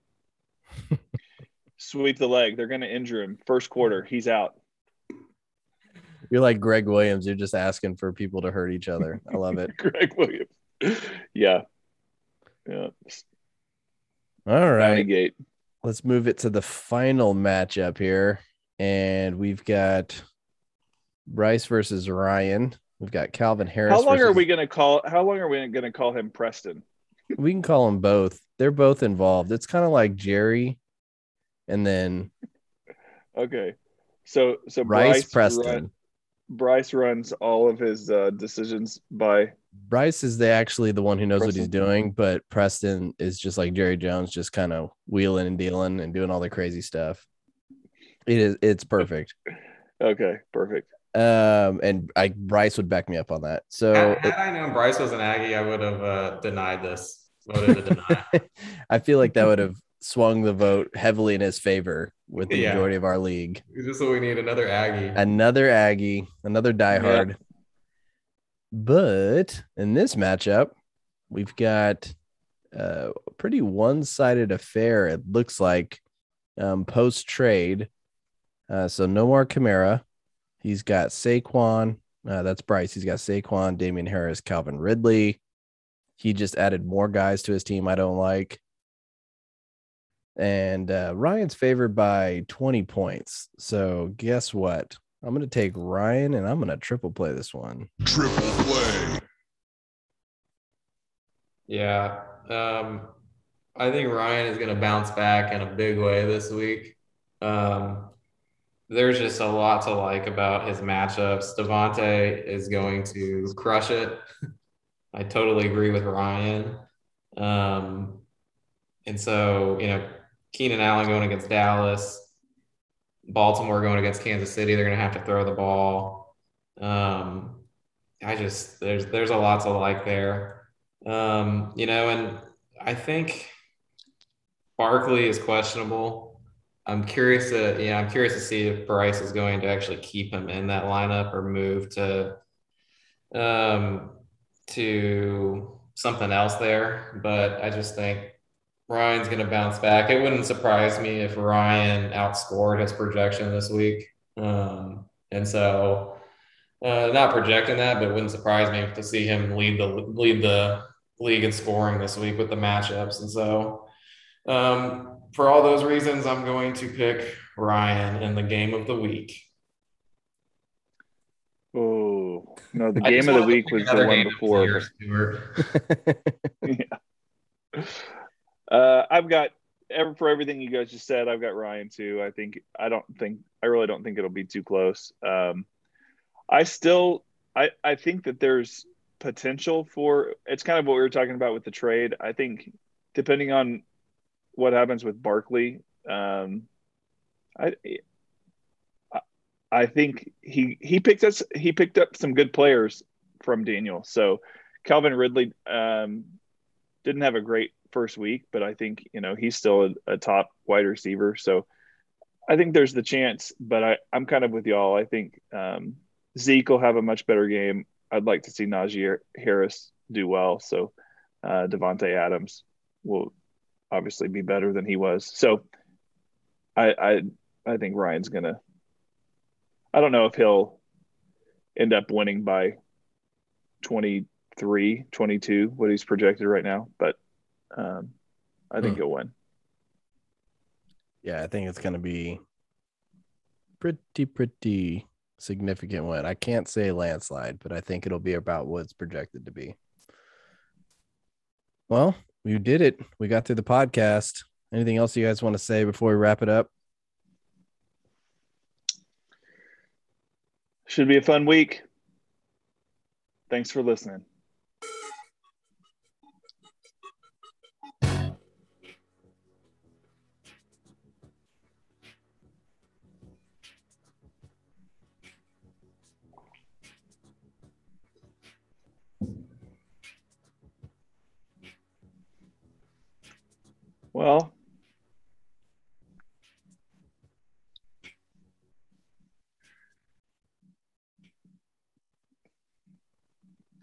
Sweep the leg. They're going to injure him. First quarter, he's out. You're like Greg Williams. You're just asking for people to hurt each other. I love it. Greg Williams. Yeah. Yeah. All right. Gate. Let's move it to the final matchup here. And we've got Bryce versus Ryan. We've got Calvin Harris. How long versus... are we going to call? How long are we going to call him Preston? We can call them both. They're both involved. It's kind of like Jerry, and then Okay. So so Bryce Bryce Preston. Run, Bryce runs all of his uh, decisions by. Bryce is the actually the one who knows Preston. what he's doing, but Preston is just like Jerry Jones, just kind of wheeling and dealing and doing all the crazy stuff. It is it's perfect. Okay, perfect. Um, and I Bryce would back me up on that. So Had, had I known Bryce was an Aggie, I would have uh, denied this. Voted to deny. I feel like that would have swung the vote heavily in his favor with the Yeah. majority of our league. Is this what we need? Another Aggie. Another Aggie, another diehard. But in this matchup, we've got uh, a pretty one-sided affair. It looks like um, post-trade. Uh, so no more Kamara. He's got Saquon. Uh, that's Bryce. He's got Saquon, Damian Harris, Calvin Ridley. He just added more guys to his team I don't like. And uh, Ryan's favored by twenty points. So guess what? I'm going to take Ryan and I'm going to triple play this one. Triple play. Yeah. Um, I think Ryan is going to bounce back in a big way this week. Um, there's just a lot to like about his matchups. Devontae is going to crush it. I totally agree with Ryan. Um, and so, you know, Keenan Allen going against Dallas, Baltimore going against Kansas City, they're going to have to throw the ball. Um, I just, there's, there's a lot to like there. Um, you know, and I think Barkley is questionable. I'm curious to, you know, I'm curious to see if Bryce is going to actually keep him in that lineup or move to, um, to something else there. But I just think Ryan's going to bounce back. It wouldn't surprise me if Ryan outscored his projection this week. Um, and so, uh, not projecting that, but it wouldn't surprise me to see him lead the lead the league in scoring this week with the matchups. And so, um, for all those reasons, I'm going to pick Ryan in the game of the week. Oh no, the I game just of the wanted to week pick was the another one game before. of the year, Stuart. Yeah. Uh, I've got ever for everything you guys just said. I've got Ryan too. I think I don't think I really don't think it'll be too close. Um, I still I I think that there's potential for it's kind of what we were talking about with the trade. I think depending on what happens with Barkley, um, I I think he he picked us he picked up some good players from Daniel. So Calvin Ridley um, didn't have a great first week, but I think, you know, he's still a, a top wide receiver. So I think there's the chance, but I, I'm kind of with y'all. I think um, Zeke will have a much better game. I'd like to see Najee Harris do well. So uh, Devontae Adams will obviously be better than he was. So I, I, I think Ryan's going to, I don't know if he'll end up winning by twenty-three, twenty-two, what he's projected right now, but um, I think Hmm. he'll win. Yeah, I think it's going to be pretty, pretty significant win. I can't say landslide, but I think it'll be about what it's projected to be. Well, we did it. We got through the podcast. Anything else you guys want to say before we wrap it up? Should be a fun week. Thanks for listening. Well,